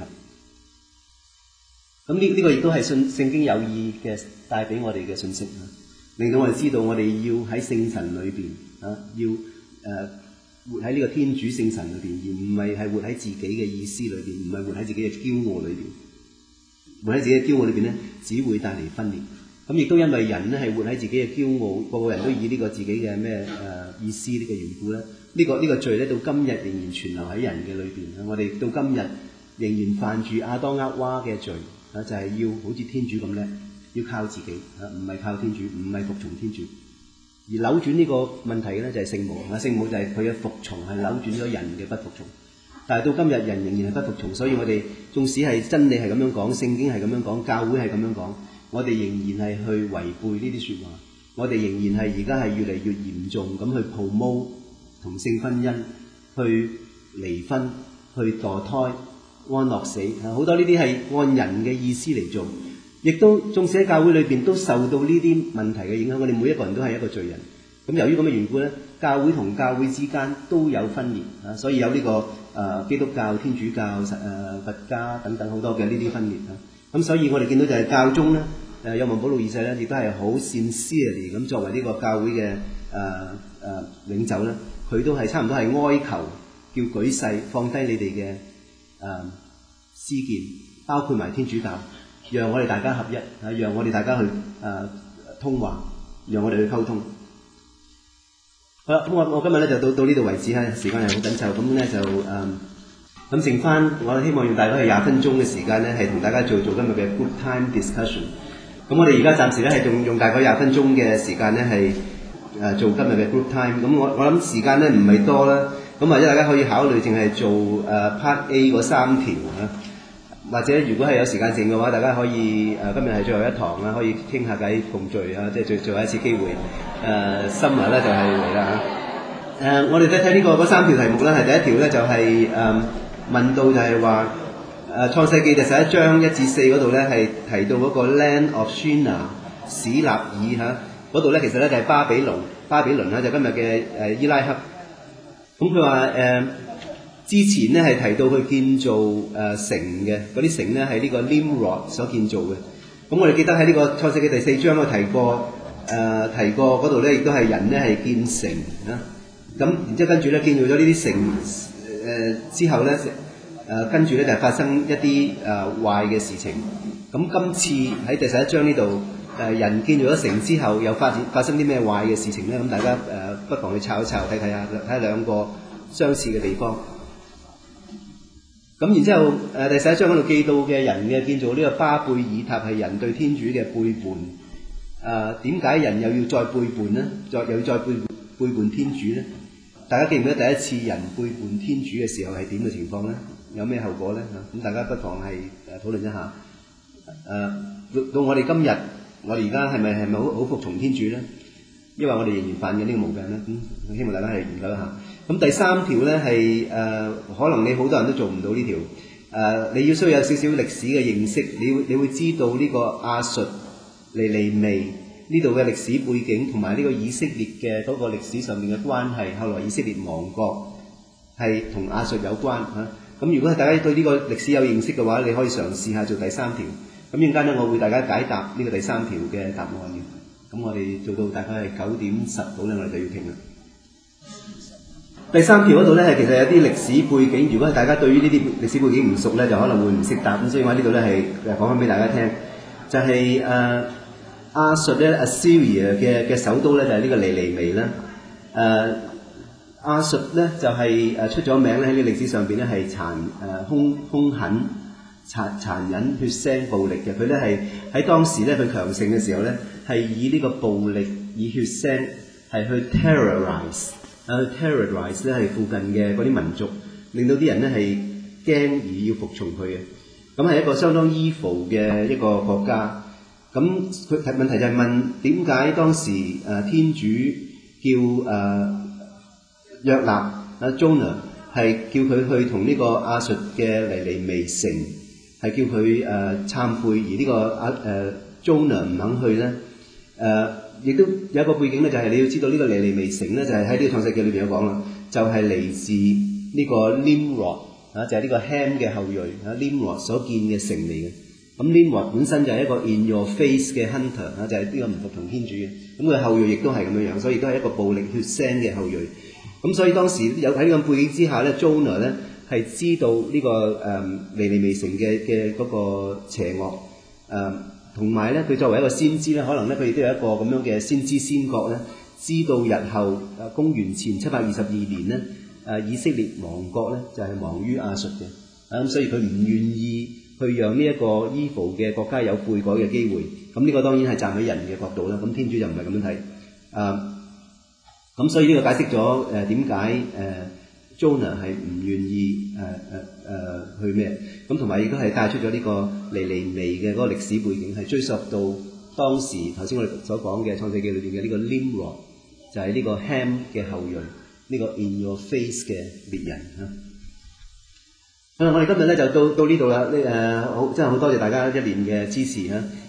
咁呢呢個亦都係信聖經有意嘅帶俾我哋嘅信息啊，令到我哋知道我哋要喺聖神裏邊啊，要誒、呃、活喺呢個天主聖神裏邊，而唔係係活喺自己嘅意思裏邊，唔係活喺自己嘅驕傲裏邊。活喺自己嘅驕傲裏邊咧，只會帶嚟分裂。咁亦都因為人咧係活喺自己嘅驕傲，個個人都以呢個自己嘅咩誒意思呢個緣故咧，呢個呢個罪咧到今日仍然存留喺人嘅裏邊。我哋到今日仍然犯住亞當厄娃嘅罪啊，就係要好似天主咁叻，要靠自己啊，唔係靠天主，唔係服從天主。而扭轉呢個問題嘅咧就係聖母啊，聖母就係佢嘅服從係扭轉咗人嘅不服從。但係到今日人仍然係不服從，所以我哋縱使係真理係咁樣講，聖經係咁樣講，教會係咁樣講，我哋仍然係去違背呢啲説話，我哋仍然係而家係越嚟越嚴重咁去 promote 同性婚姻，去離婚，去墮胎、安樂死，好多呢啲係按人嘅意思嚟做，亦都縱使喺教會裏邊都受到呢啲問題嘅影響，我哋每一個人都係一個罪人。咁由於咁嘅緣故咧，教會同教會之間都有分裂啊，所以有呢、這個誒、呃、基督教、天主教、誒、呃、佛家等等好多嘅呢啲分裂啊。咁所以我哋見到就係教宗咧，誒若望保祿二世咧，亦都係好 sincerely 咁作為呢個教會嘅誒誒領袖咧，佢都係差唔多係哀求，叫舉世放低你哋嘅誒私見，包括埋天主教，讓我哋大家合一啊，讓我哋大家去誒、呃、通話，讓我哋去溝通。好啦，咁我我今日咧就到到呢度為止哈，時間係好緊湊，咁咧就誒咁剩翻，我希望用大概係廿分鐘嘅時間咧，係同大家做做今日嘅 group time discussion。咁我哋而家暫時咧係用用大概廿分鐘嘅時間咧係誒做今日嘅 group time。咁我我諗時間咧唔係多啦，咁或者大家可以考慮淨係做誒 part A 嗰三條啊，或者如果係有時間剩嘅話，大家可以誒今日係最後一堂啦，可以傾下偈共聚啊，即係最最後一次機會。誒深入咧就係嚟啦嚇。誒、呃、我哋睇睇呢個嗰三條題目咧，係第一條咧就係、是、誒、呃、問到就係話誒創世記第十一章一至四嗰度咧係提到嗰個 Land of Shinar 史納爾嚇，嗰度咧其實咧就係巴比倫，巴比倫啦就今日嘅誒伊拉克。咁佢話誒之前咧係提到佢建造誒、呃、城嘅，嗰啲城咧係呢個 Nimrod 所建造嘅。咁我哋記得喺呢個創世記第四章我提過。誒、呃、提過嗰度咧，亦都係人咧係建城啊，咁然之後跟住咧建造咗呢啲城誒、呃、之後咧誒、呃、跟住咧就係發生一啲誒、呃、壞嘅事情。咁今次喺第十一章呢度誒人建造咗城之後，又發展發生啲咩壞嘅事情咧？咁大家誒、呃、不妨去抄一抄睇睇下，睇下兩個相似嘅地方。咁然之後誒、呃、第十一章嗰度記到嘅人嘅建造呢個巴貝爾塔係人對天主嘅背叛。誒點解人又要再背叛呢？再又要再背背叛天主呢？大家記唔記得第一次人背叛天主嘅時候係點嘅情況呢？有咩後果呢？咁大家不妨係誒討論一下。誒、呃、到我哋今日，我哋而家係咪係咪好好服從天主呢？因為我哋仍然犯緊呢個毛病呢？咁、嗯、希望大家係研究一下。咁第三條呢係誒、呃，可能你好多人都做唔到呢條。誒、呃、你要需要有少少歷史嘅認識，你會你會知道呢個亞述。尼尼微呢度嘅歷史背景同埋呢個以色列嘅嗰個歷史上面嘅關係，後來以色列亡國係同亞述有關嚇。咁、啊、如果係大家對呢個歷史有認識嘅話，你可以嘗試下做第三條。咁陣間咧，我會大家解答呢個第三條嘅答案嘅。咁我哋做到大概係九點十到咧，我哋就要停啦。第三條嗰度咧係其實有啲歷史背景，如果係大家對於呢啲歷史背景唔熟咧，就可能會唔識答。咁所以我喺呢度咧係誒講翻俾大家聽，就係、是、誒。呃亞述咧 Assyria 嘅嘅首都咧就係呢個尼尼微啦。誒、呃、亞述咧就係、是、誒出咗名咧喺呢個歷史上邊咧係殘誒兇兇狠、殘殘忍、血腥、暴力嘅。佢咧係喺當時咧佢強盛嘅時候咧係以呢個暴力、以血腥係去 terrorize 啊去 terrorize 咧係附近嘅嗰啲民族，令到啲人咧係驚而要服從佢嘅。咁係一個相當 evil 嘅一個國家。咁佢問題就係問點解當時誒、呃、天主叫誒、呃、約納啊 Jonah 係叫佢去同呢個亞述嘅尼尼微城係叫佢誒懺悔，而呢、這個亞誒、呃、Jonah 唔肯去咧？誒、呃、亦都有一個背景咧，就係、是、你要知道呢個尼尼微城咧，就係喺呢個創世記裏邊有講啦，就係、是、嚟自呢個 Nimrod 啊，就係、是、呢個 Ham 嘅後裔啊 Nimrod 所建嘅城嚟嘅。咁 Nimrod 本身就係一個 in your face 嘅 hunter 啊，就係呢個唔服從天主嘅。咁佢後裔亦都係咁樣樣，所以都係一個暴力血腥嘅後裔。咁所以當時有喺呢個背景之下咧 Jonah 咧係知道呢、這個誒、嗯、尼尼微城嘅嘅嗰個邪惡誒，同埋咧佢作為一個先知咧，可能咧佢亦都有一個咁樣嘅先知先覺咧，知道日後誒公元前七百二十二年咧誒以色列亡國咧就係、是、亡於亞述嘅。啊咁所以佢唔願意去讓呢一個 evil 嘅國家有悔改嘅機會，咁呢個當然係站喺人嘅角度啦。咁天主就唔係咁樣睇，啊，咁所以呢個解釋咗誒點解誒 Jonah 係唔願意誒誒誒去咩？咁同埋亦都係帶出咗呢個尼尼微嘅嗰個歷史背景，係追溯到當時頭先我哋所講嘅創世記裏邊嘅呢個 Nimrod，就係呢個 Ham 嘅後裔，呢、這個 in your face 嘅獵人嚇。我哋今日咧就到到呢度啦，呢誒好真係好多謝大家一年嘅支持嚇。